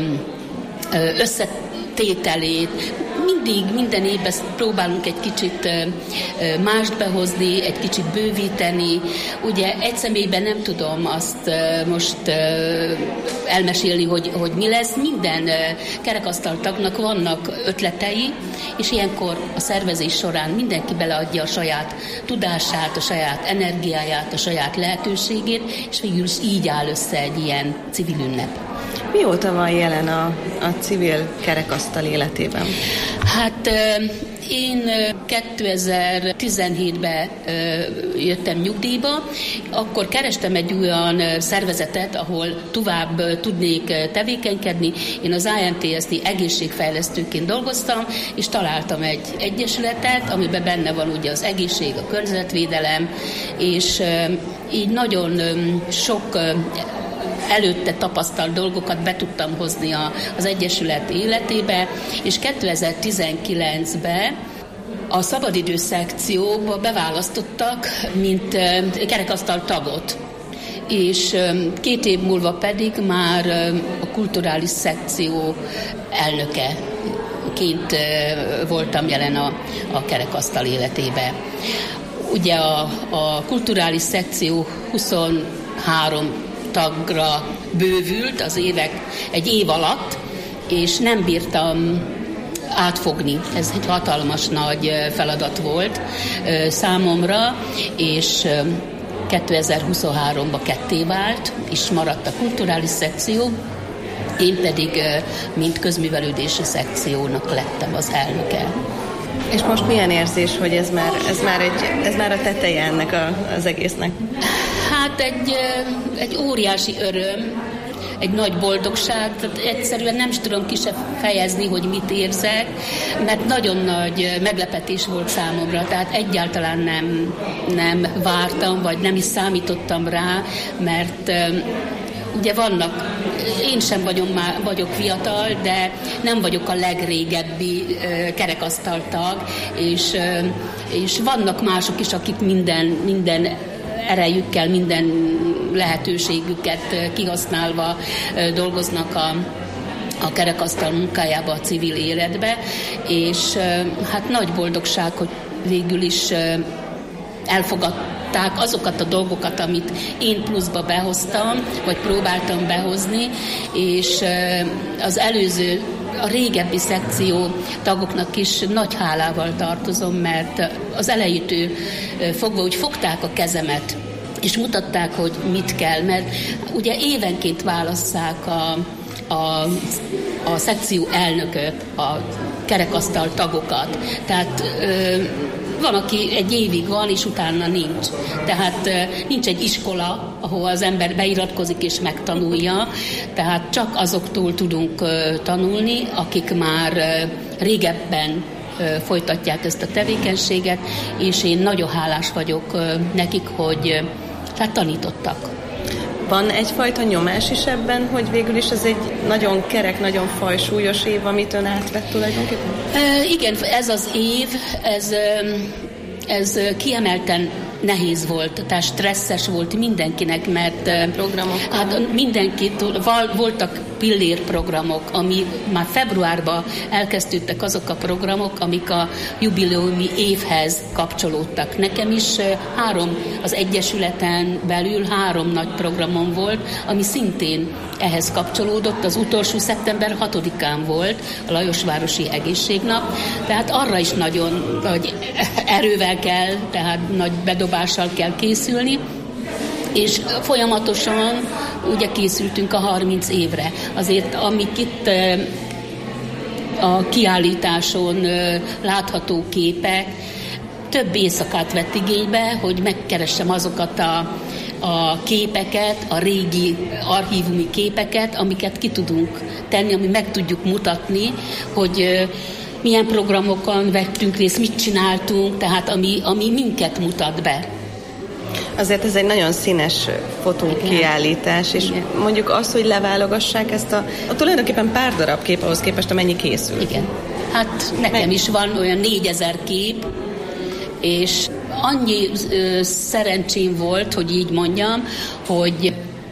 összetételét. Minden évben próbálunk egy kicsit mást behozni, egy kicsit bővíteni. Ugye egy személyben nem tudom azt most elmesélni, hogy mi lesz. Minden kerekasztaltagnak vannak ötletei, és ilyenkor a szervezés során mindenki beleadja a saját tudását, a saját energiáját, a saját lehetőségét, és végül is így áll össze egy ilyen civil ünnep. Mióta van jelen a civil kerekasztal életében? Hát én 2017-ben jöttem nyugdíjba, akkor kerestem egy olyan szervezetet, ahol tovább tudnék tevékenykedni. Én az INTST egészségfejlesztőként dolgoztam, és találtam egy egyesületet, amiben benne van ugye az egészség, a környezetvédelem, és így nagyon sok előtte tapasztalt dolgokat be tudtam hozni az Egyesület életébe, és 2019-ben a szabadidő szekcióba beválasztottak, mint kerekasztal tagot. És 2 év múlva pedig már a kulturális szekció elnökeként voltam jelen a kerekasztal életébe. Ugye a kulturális szekció 23 tagra bővült egy év alatt, és nem bírtam átfogni. Ez egy hatalmas nagy feladat volt számomra, és 2023-ban ketté vált, és maradt a kulturális szekció, én pedig mint közművelődési szekciónak lettem az elnöke. És most milyen érzés, hogy ez már a teteje ennek az egésznek? Hát egy óriási öröm, egy nagy boldogság, tehát egyszerűen nem is tudom ki se fejezni, hogy mit érzek, mert nagyon nagy meglepetés volt számomra, tehát egyáltalán nem vártam, vagy nem is számítottam rá, mert ugye én sem vagyok fiatal, de nem vagyok a legrégebbi kerekasztaltag, és vannak mások is, akik minden erejükkel, minden lehetőségüket kihasználva dolgoznak a kerekasztal munkájába, a civil életbe, és hát nagy boldogság, hogy végül is elfogadták azokat a dolgokat, amit én pluszba behoztam, vagy próbáltam behozni, és az előző, a régebbi szekció tagoknak is nagy hálával tartozom, mert az elejétől fogva úgy fogták a kezemet, és mutatták, hogy mit kell, mert ugye évenként válasszák a szekció elnököt, a kerekasztal tagokat. Tehát van, aki egy évig van, és utána nincs. Tehát nincs egy iskola, ahol az ember beiratkozik és megtanulja, tehát csak azoktól tudunk tanulni, akik már régebben folytatják ezt a tevékenységet, és én nagyon hálás vagyok nekik, hogy tanítottak. Van egyfajta nyomás is ebben, hogy végül is ez egy nagyon kerek, nagyon fajsúlyos év, amit ön átvett tulajdonképpen? Igen, ez az év, ez kiemelten nehéz volt, tehát stresszes volt mindenkinek, mert programok. Hát voltak pillérprogramok, ami már februárban elkezdődtek azok a programok, amik a jubileumi évhez kapcsolódtak. Nekem is az Egyesületen belül 3 nagy programom volt, ami szintén ehhez kapcsolódott. Az utolsó szeptember 6-án volt a Lajosvárosi Egészségnap, tehát arra is nagyon nagy erővel kell, tehát nagy bedobással kell készülni, és folyamatosan ugye készültünk a 30 évre. Azért amik itt a kiállításon látható képek, több éjszakát vett igénybe, hogy megkeressem azokat a képeket, a régi archívumi képeket, amiket ki tudunk tenni, ami meg tudjuk mutatni, hogy milyen programokon vettünk részt, mit csináltunk, tehát ami minket mutat be. Azért ez egy nagyon színes fotókiállítás, és mondjuk az, hogy leválogassák ezt a tulajdonképpen pár darab kép ahhoz képest, amennyi készül. Igen. Hát nekem is van olyan 4000 kép, és annyi szerencsém volt, hogy így mondjam, hogy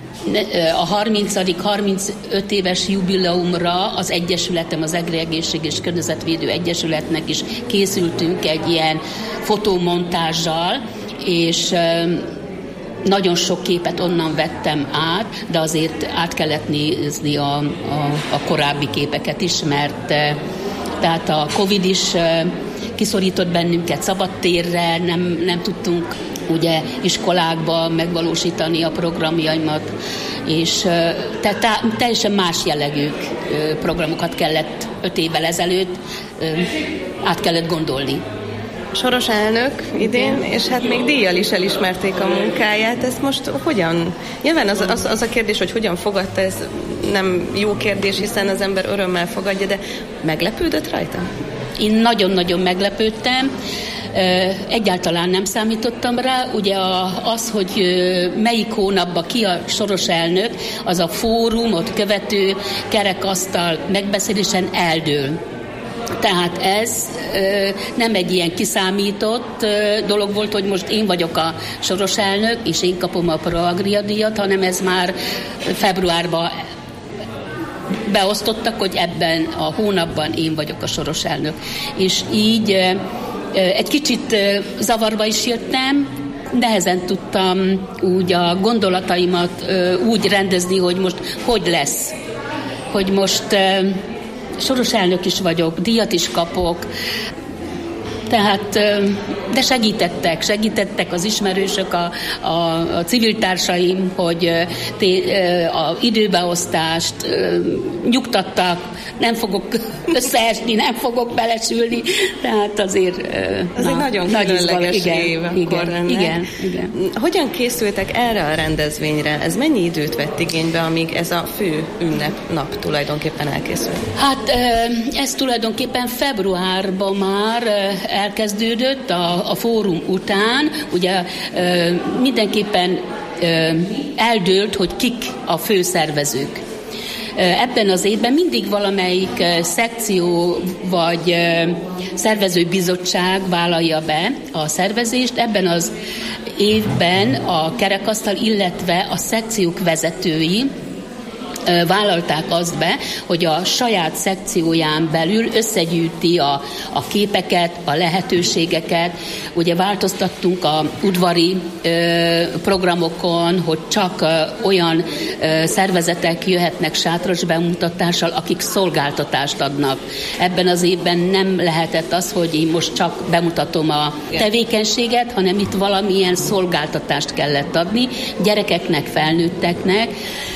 a 30-35 éves jubileumra az Egyesületem, az Egri Egészség és Környezetvédő Egyesületnek is készültünk egy ilyen fotómontázsal, és nagyon sok képet onnan vettem át, de azért át kellett nézni a korábbi képeket is, mert tehát a Covid is kiszorított bennünket szabadtérre, nem tudtunk ugye iskolákba megvalósítani a programjaimat, és tehát teljesen más jellegű programokat kellett 5 évvel ezelőtt át kellett gondolni. Soros elnök idén, és hát még díjjal is elismerték a munkáját. Ez most hogyan? Nyilván az a kérdés, hogy hogyan fogadta, ez nem jó kérdés, hiszen az ember örömmel fogadja, de meglepődött rajta? Én nagyon-nagyon meglepődtem. Egyáltalán nem számítottam rá. Ugye az, hogy melyik hónapban ki a soros elnök, az a fórumot követő kerekasztal megbeszélésen eldől. Tehát ez nem egy ilyen kiszámított dolog volt, hogy most én vagyok a soros elnök, és én kapom a Proagria díjat, hanem ez már februárban beosztottak, hogy ebben a hónapban én vagyok a soros elnök. És így egy kicsit zavarba is jöttem, nehezen tudtam úgy a gondolataimat úgy rendezni, hogy most hogy lesz. Hogy most soros elnök is vagyok, díjat is kapok, tehát, de segítettek az ismerősök, a civil társaim, hogy a időbeosztást nyugtattak, nem fogok összeesni, nem fogok belesülni, tehát azért nagyon különleges év akkor lenne. Igen. Hogyan készültek erre a rendezvényre? Ez mennyi időt vett igénybe, amíg ez a fő ünnepnap tulajdonképpen elkészült? Hát ez tulajdonképpen februárban már elkezdődött a fórum után, ugye mindenképpen eldőlt, hogy kik a főszervezők. Ebben az évben mindig valamelyik szekció vagy szervezőbizottság vállalja be a szervezést. Ebben az évben a kerekasztal, illetve a szekciók vezetői vállalták azt be, hogy a saját szekcióján belül összegyűjti a képeket, a lehetőségeket. Ugye változtattunk a udvari programokon, hogy csak olyan szervezetek jöhetnek sátros bemutatással, akik szolgáltatást adnak. Ebben az évben nem lehetett az, hogy én most csak bemutatom a tevékenységet, hanem itt valamilyen szolgáltatást kellett adni gyerekeknek, felnőtteknek,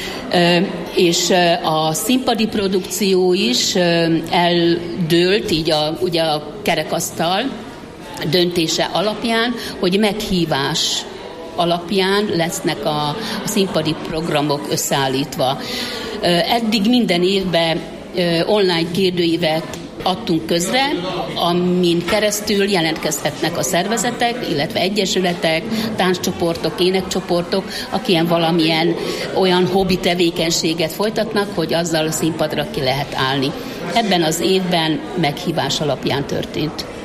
és a színpadi produkció is eldőlt, így ugye a kerekasztal döntése alapján, hogy meghívás alapján lesznek a színpadi programok összeállítva. Eddig minden évben online kérdőívet adtunk közre, amin keresztül jelentkezhetnek a szervezetek, illetve egyesületek, tánccsoportok, énekcsoportok, akik valamilyen olyan hobbi tevékenységet folytatnak, hogy azzal a színpadra ki lehet állni. Ebben az évben meghívás alapján történt.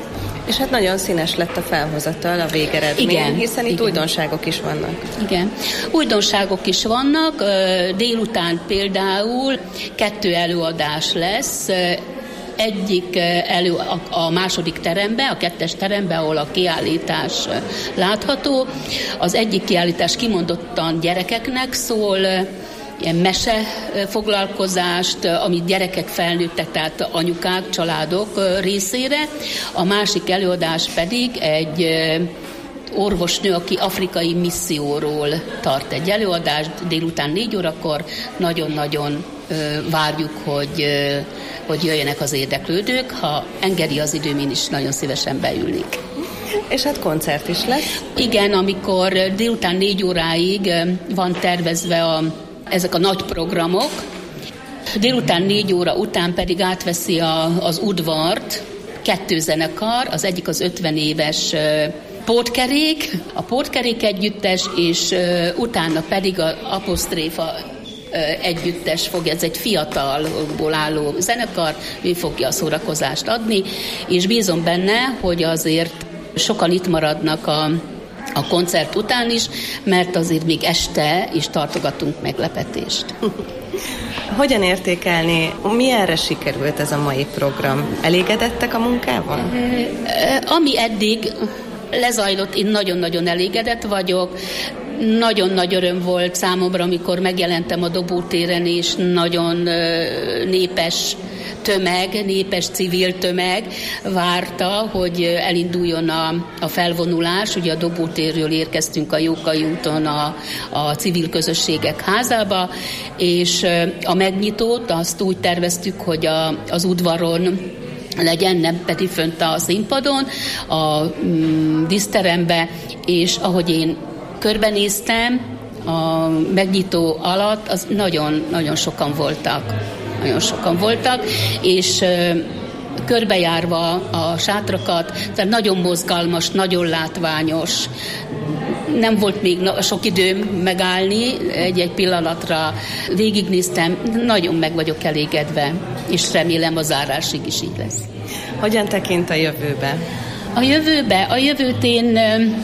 És hát nagyon színes lett a felhozatal, a végeredmény, igen, hiszen itt újdonságok is vannak. Igen, újdonságok is vannak. Délután például 2 előadás lesz. Egyik a második terembe, a 2. terembe, ahol a kiállítás látható. Az egyik kiállítás kimondottan gyerekeknek szól, ilyen mese foglalkozást, amit gyerekek, felnőttek, tehát anyukák, családok részére. A másik előadás pedig egy orvosnő, aki afrikai misszióról tart egy előadást délután 4 órakor. Nagyon-nagyon várjuk, hogy jöjjenek az érdeklődők. Ha engedi az időm, én is nagyon szívesen beülnék. És hát koncert is lesz? Igen, amikor délután 4 óráig van tervezve ezek a nagy programok. Délután 4 óra után pedig átveszi az udvart 2 zenekar, az egyik az 50 éves Pótkerék, a Pótkerék együttes, és utána pedig a Apostréfa együttes fogja, ez egy fiatalból álló zenekar, ő fogja a szórakozást adni, és bízom benne, hogy azért sokan itt maradnak a koncert után is, mert azért még este is tartogatunk meglepetést. Hogyan értékelni, milyenre sikerült ez a mai program? Elégedettek a munkával? Ami eddig lezajlott, én nagyon-nagyon elégedett vagyok. Nagyon nagy öröm volt számomra, amikor megjelentem a Dobótéren, és nagyon népes civil tömeg várta, hogy elinduljon a felvonulás. Ugye a Dobótérről érkeztünk a Jókai úton a civil közösségek házába, és a megnyitót azt úgy terveztük, hogy az udvaron legyen, nem pedig fönt a színpadon, a díszterembe, és ahogy én körbenéztem a megnyitó alatt, az nagyon sokan voltak, és körbejárva a sátrakat, tehát nagyon mozgalmas, nagyon látványos. Nem volt még sok időm megállni, egy egy végignéztem, nagyon meg vagyok elégedve, és remélem a zárásig is így lesz. Hogyan tekint a jövőbe? A jövőt én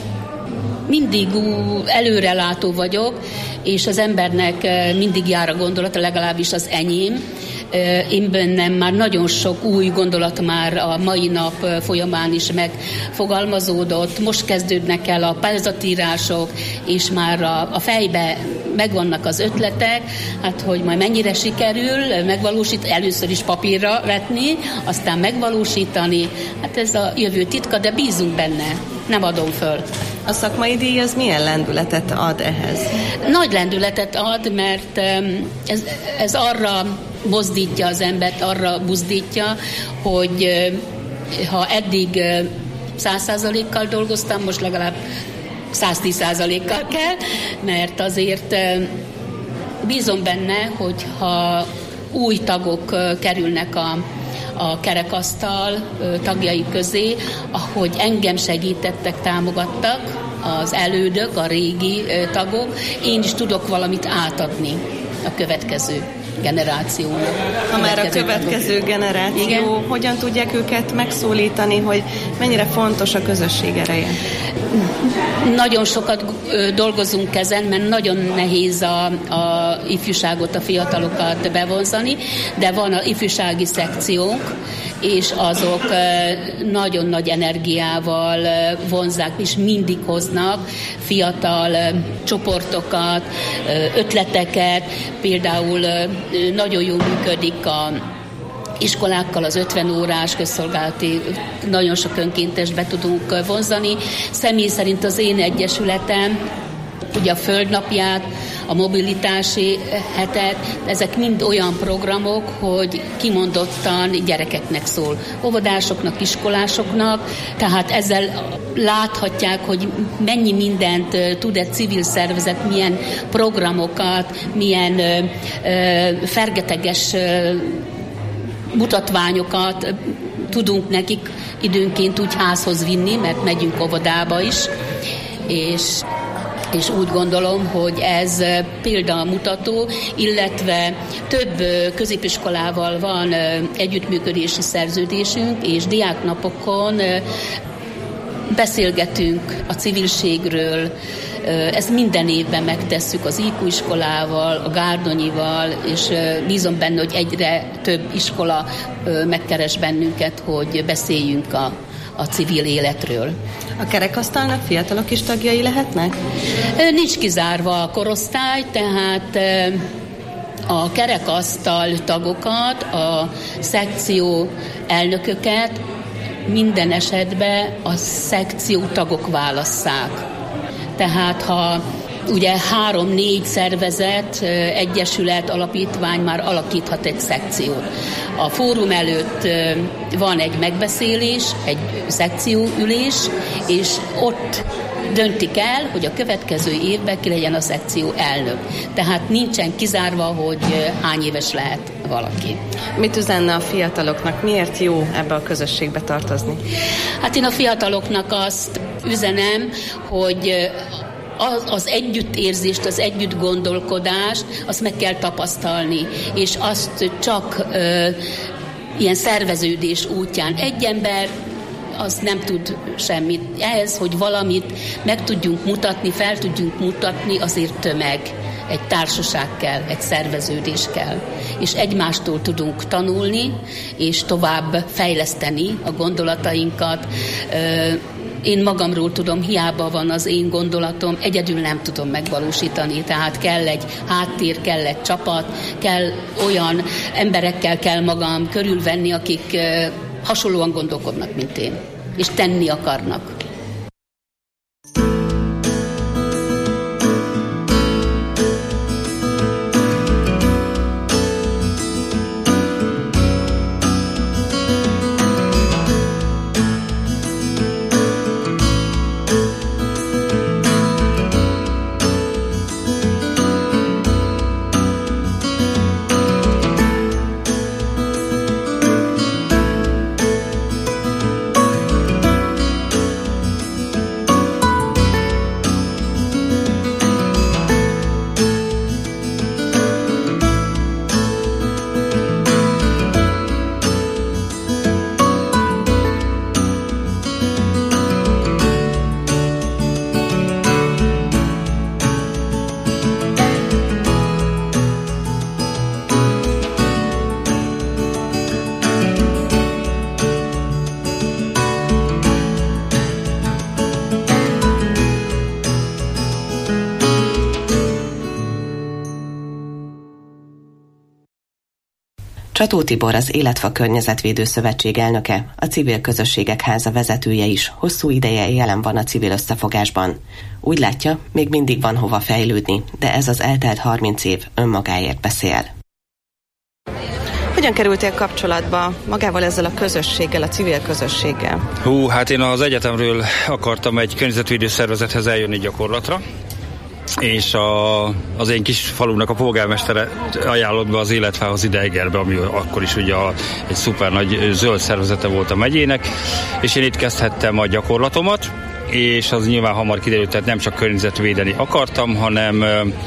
mindig előrelátó vagyok, és az embernek mindig jár a gondolata, legalábbis az enyém. Én bennem már nagyon sok új gondolat már a mai nap folyamán is megfogalmazódott. Most kezdődnek el a pályázatírások, és már a fejbe megvannak az ötletek, hát hogy majd mennyire sikerül először is papírra vetni, aztán megvalósítani. Hát ez a jövő titka, de bízunk benne, nem adom föl. A szakmai díj az milyen lendületet ad ehhez? Nagy lendületet ad, mert ez arra mozdítja az embert, arra buzdítja, hogy ha eddig 100%-kal dolgoztam, most legalább 110%-kal kell, mert azért bízom benne, hogy ha új tagok kerülnek a kerekasztal tagjai közé, ahogy engem segítettek, támogattak az elődök, a régi tagok, én is tudok valamit átadni a következő generációnak. Ha már a következő generáció, igen, hogyan tudják őket megszólítani, hogy mennyire fontos a közösség ereje? Nagyon sokat dolgozunk ezen, mert nagyon nehéz a ifjúságot, a fiatalokat bevonzani, de van a ifjúsági szekciónk, és azok nagyon nagy energiával vonzák, és mindig hoznak fiatal csoportokat, ötleteket. Például nagyon jól működik a iskolákkal az 50 órás közszolgálati, nagyon sok önkéntes be tudunk vonzani. Személy szerint az én egyesületem, ugye a Földnapját, a mobilitási hetet, ezek mind olyan programok, hogy kimondottan gyerekeknek szól, óvodásoknak, iskolásoknak, tehát ezzel láthatják, hogy mennyi mindent tud egy civil szervezet, milyen programokat, milyen fergeteges mutatványokat tudunk nekik időnként úgy házhoz vinni, mert megyünk óvodába is, és és úgy gondolom, hogy ez példamutató, illetve több középiskolával van együttműködési szerződésünk, és diáknapokon beszélgetünk a civilségről. Ezt minden évben megtesszük az IQ iskolával, a Gárdonyival, és bízom benne, hogy egyre több iskola megkeres bennünket, hogy beszéljünk a civil életről. A kerekasztalnak fiatalok is tagjai lehetnek? Nincs kizárva a korosztály, tehát a kerekasztal tagokat, a szekció elnököket minden esetben a szekció tagok válasszák. Tehát ha ugye 3-4 szervezet, egyesület, alapítvány már alakíthat egy szekciót. A fórum előtt van egy megbeszélés, egy szekcióülés, és ott döntik el, hogy a következő évben ki legyen a szekció elnök. Tehát nincsen kizárva, hogy hány éves lehet valaki. Mit üzenne a fiataloknak? Miért jó ebbe a közösségbe tartozni? Hát én a fiataloknak azt üzenem, hogy az együttérzést, az együttgondolkodást, azt meg kell tapasztalni, és azt csak ilyen szerveződés útján. Egy ember az nem tud semmit. Ehhez, hogy valamit meg tudjunk mutatni, fel tudjunk mutatni, azért tömeg. Egy társaság kell, egy szerveződés kell. És egymástól tudunk tanulni, és tovább fejleszteni a gondolatainkat. Én magamról tudom, hiába van az én gondolatom, egyedül nem tudom megvalósítani, tehát kell egy háttér, kell egy csapat, kell olyan emberekkel kell magam körülvenni, akik hasonlóan gondolkodnak, mint én, és tenni akarnak. Csató Tibor, az Életfa Környezetvédő Szövetség elnöke, a Civil Közösségek Háza vezetője is hosszú ideje jelen van a civil összefogásban. Úgy látja, még mindig van hova fejlődni, de ez az eltelt 30 év önmagáért beszél. Hogyan kerültél kapcsolatba magával ezzel a közösséggel, a civil közösséggel? Hát én az egyetemről akartam egy környezetvédő szervezethez eljönni gyakorlatra, és az én kis falunak a polgármestere ajánlott be az Életfához ide Egerbe, ami akkor is ugye egy szuper nagy zöld szervezete volt a megyének, és én itt kezdhettem a gyakorlatomat, és az nyilván hamar kiderült, tehát nem csak környezetvédeni akartam, hanem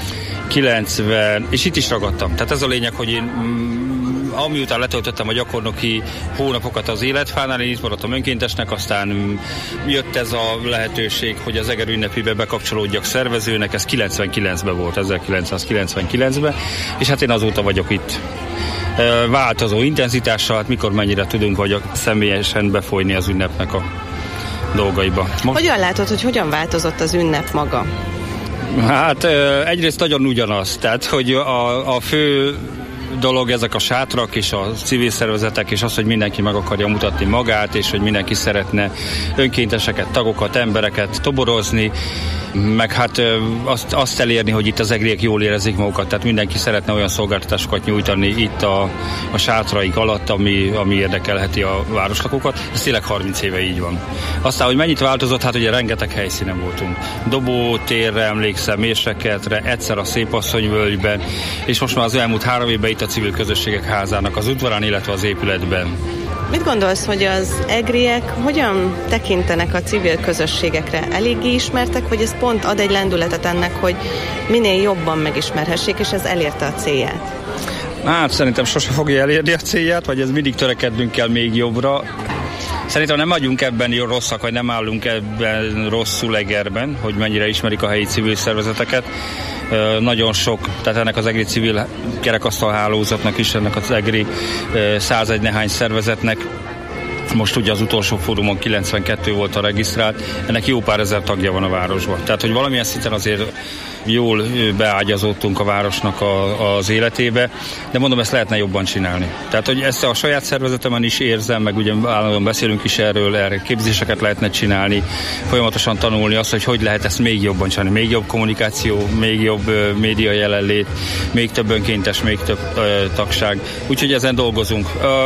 90, és itt is ragadtam. Tehát ez a lényeg, hogy én amiután letöltöttem a gyakornoki hónapokat az Életfánál, én itt maradtam önkéntesnek, aztán jött ez a lehetőség, hogy az Eger ünnepébe bekapcsolódjak szervezőnek, ez 99-ben volt, 1999-ben, és hát én azóta vagyok itt. Változó intenzitással, hát mikor mennyire tudunk vagy személyesen befolyni az ünnepnek a dolgaiba. Hogyan látod, hogy hogyan változott az ünnep maga? Hát egyrészt nagyon ugyanaz, tehát hogy a fő dolog ezek a sátrak és a civil szervezetek, és az, hogy mindenki meg akarja mutatni magát, és hogy mindenki szeretne önkénteseket, tagokat, embereket toborozni, meg hát azt elérni, hogy itt az egriek jól érezzék magukat, tehát mindenki szeretne olyan szolgáltatásokat nyújtani itt a sátraik alatt, ami érdekelheti a városlakókat. Ez tényleg 30 éve így van. Aztán, hogy mennyit változott, hát ugye rengeteg helyszínen voltunk. Dobótérre emlékszem, Érsekeltre, egyszer a Szépasszonyvölgyben, és most már az elmúlt 3 évben itt a Civil Közösségek Házának az udvarán, illetve az épületben. Mit gondolsz, hogy az egriek hogyan tekintenek a civil közösségekre? Eléggé ismertek, vagy ez pont ad egy lendületet ennek, hogy minél jobban megismerhessék, és ez elérte a célját? Hát szerintem sose fogja elérni a célját, vagy ez mindig törekednünk kell még jobbra. Szerintem nem vagyunk ebben jó rosszak, vagy nem állunk ebben rosszul Egerben, hogy mennyire ismerik a helyi civil szervezeteket. Nagyon sok, tehát ennek az egri civil kerekasztal hálózatnak is, ennek az egri 101 nehány szervezetnek, most ugye az utolsó fórumon 92 volt a regisztrált, ennek jó pár ezer tagja van a városban. Tehát, hogy valamilyen szinten azért jól beágyazódtunk a városnak az életébe, de mondom, ezt lehetne jobban csinálni. Tehát, hogy ezt a saját szervezetemen is érzem, meg ugye állandóan beszélünk is erre képzéseket lehetne csinálni, folyamatosan tanulni azt, hogy lehet ezt még jobban csinálni, még jobb kommunikáció, még jobb média jelenlét, még több önkéntes, még több tagság. Úgyhogy ezen dolgozunk,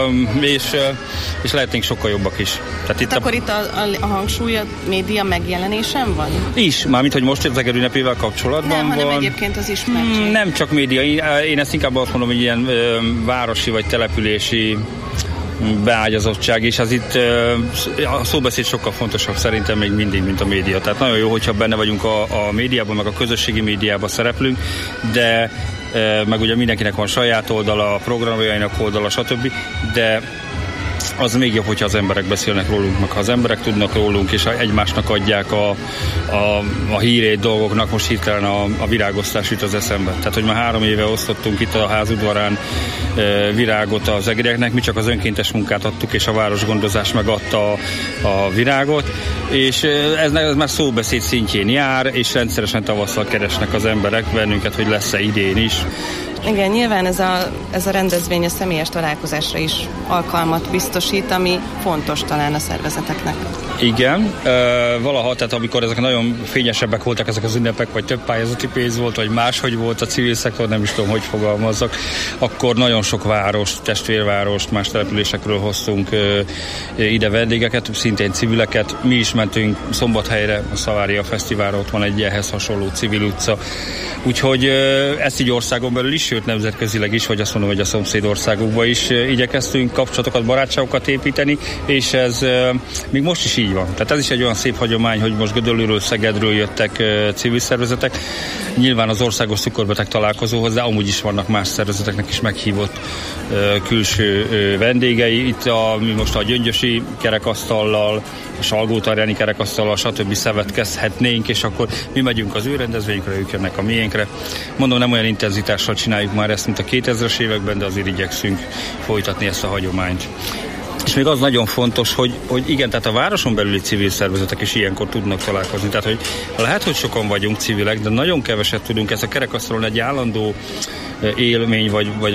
és lehetnénk sokkal jobbak is. Tehát itt a hangsúly a média megjelenésen van? Is, mármint, hogy most az Eger ünnepével kapcsolatban nem, hanem van. Egyébként az ismertség. Nem csak média, én ezt inkább azt mondom, hogy ilyen városi vagy települési beágyazottság, és az itt a szóbeszéd sokkal fontosabb szerintem még mindig, mint a média. Tehát nagyon jó, hogyha benne vagyunk a médiában, meg a közösségi médiában szereplünk, de meg ugye mindenkinek van saját oldala, a programjainak oldala, stb. De az még jobb, hogyha az emberek beszélnek rólunk, meg ha az emberek tudnak rólunk, és egymásnak adják a hírét dolgoknak. Most hirtelen a virágosztás jut az eszembe. Tehát, hogy már 3 éve osztottunk itt a házudvarán virágot az egrieknek, mi csak az önkéntes munkát adtuk, és a városgondozás megadta a virágot, és ez már szóbeszéd szintjén jár, és rendszeresen tavasszal keresnek az emberek bennünket, hogy lesz-e idén is. Igen, nyilván ez a rendezvény a személyes találkozásra is alkalmat biztosít, ami fontos talán a szervezeteknek. Igen, valaha, tehát amikor ezek nagyon fényesebbek voltak ezek az ünnepek, vagy több pályázati pénz volt, vagy máshogy volt a civil szektor, nem is tudom, hogy fogalmazzak, akkor nagyon sok várost, testvérvárost, más településekről hoztunk ide vendégeket, szintén civileket. Mi is mentünk Szombathelyre, a Szavária Fesztiválra, ott van egy ehhez hasonló civil utca. Úgyhogy ezt így országon belül is, sőt nemzetközileg is, vagy azt mondom, hogy a szomszédországokban is igyekeztünk kapcsolatokat, barátságokat építeni, és ez még most is így van. Tehát ez is egy olyan szép hagyomány, hogy most Gödöllőről, Szegedről jöttek civil szervezetek. Nyilván az országos cukorbeteg találkozóhoz, de amúgy is vannak más szervezeteknek is meghívott külső vendégei. Itt mi most a gyöngyösi kerekasztallal, a Salgótarjáni kerekasztallal, stb. Szövetkezhetnénk, és akkor mi megyünk az ő rendezvényünkre, ők jönnek a miénkre. Mondom, nem olyan intenzitással csináljuk már ezt, mint a 2000-es években, de azért igyekszünk folytatni ezt a hagyományt. És még az nagyon fontos, hogy igen, tehát a városon belüli civil szervezetek is ilyenkor tudnak találkozni. Tehát, hogy lehet, hogy sokan vagyunk civilek, de nagyon keveset tudunk. Ez a kerekasztalon egy állandó élmény,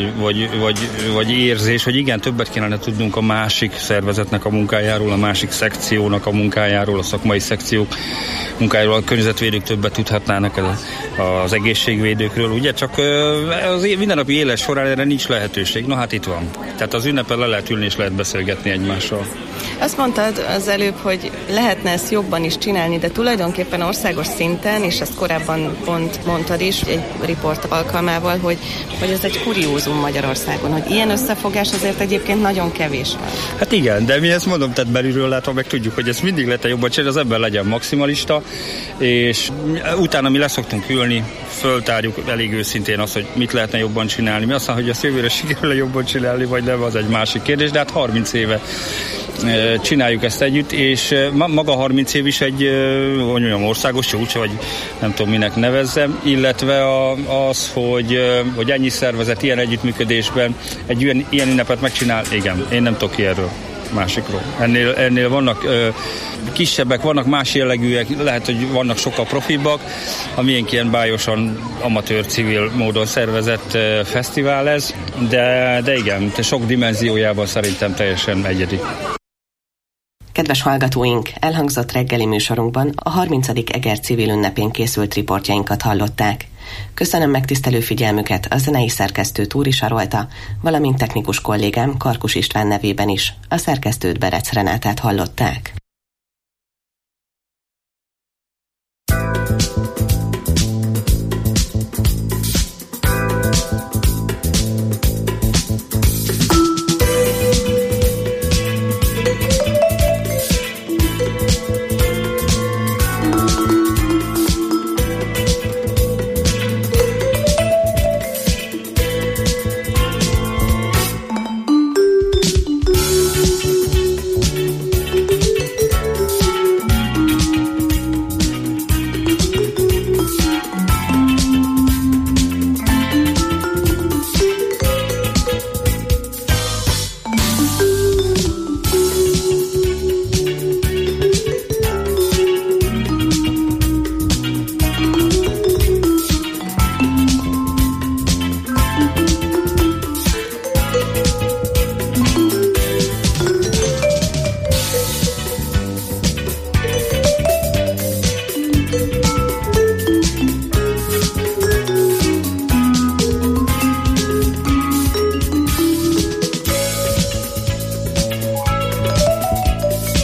vagy érzés, hogy igen, többet kellene tudnunk a másik szervezetnek a munkájáról, a másik szekciónak a munkájáról, a szakmai szekciók munkájáról, a környezetvédők többet tudhatnának az egészségvédőkről, ugye? Csak az mindennapi élet során erre nincs lehetőség. No, hát itt van. Tehát az ünnepen le lehet ülni és lehet beszélgetni egymással. Azt mondtad az előbb, hogy lehetne ezt jobban is csinálni, de tulajdonképpen országos szinten, és ezt korábban pont mondtad is egy riport alkalmával, hogy ez egy kuriózum Magyarországon, hogy ilyen összefogás azért egyébként nagyon kevés van. Hát igen, de mi ezt mondom, tehát belülről látva meg tudjuk, hogy ezt mindig lehetne jobban csinálni, az ember legyen maximalista, és utána mi leszoktunk ülni, föltárjuk elég őszintén azt, hogy mit lehetne jobban csinálni. Mi aztán, hogy ezt jövőre sikerül jobban csinálni, vagy nem, az egy másik kérdés, de hát 30 éve csináljuk ezt együtt, és maga 30 év is egy olyan országos csúcs, vagy nem tudom minek nevezzem, illetve az, hogy ennyi szervezet ilyen együttműködésben egy ilyen ünnepet megcsinál, igen, én nem tudok ki erről másikról. Ennél vannak kisebbek, vannak más jellegűek, lehet, hogy vannak sokkal profibbak, a miénk ilyen bájosan amatőr civil módon szervezett fesztivál ez, de igen, sok dimenziójában szerintem teljesen egyedi. Kedves hallgatóink, elhangzott reggeli műsorunkban a 30. Eger civil ünnepén készült riportjainkat hallották. Köszönöm megtisztelő figyelmüket a zenei szerkesztő Túri Sarolta, valamint technikus kollégám Karkus István nevében is. A szerkesztőt, Berec Renátát hallották.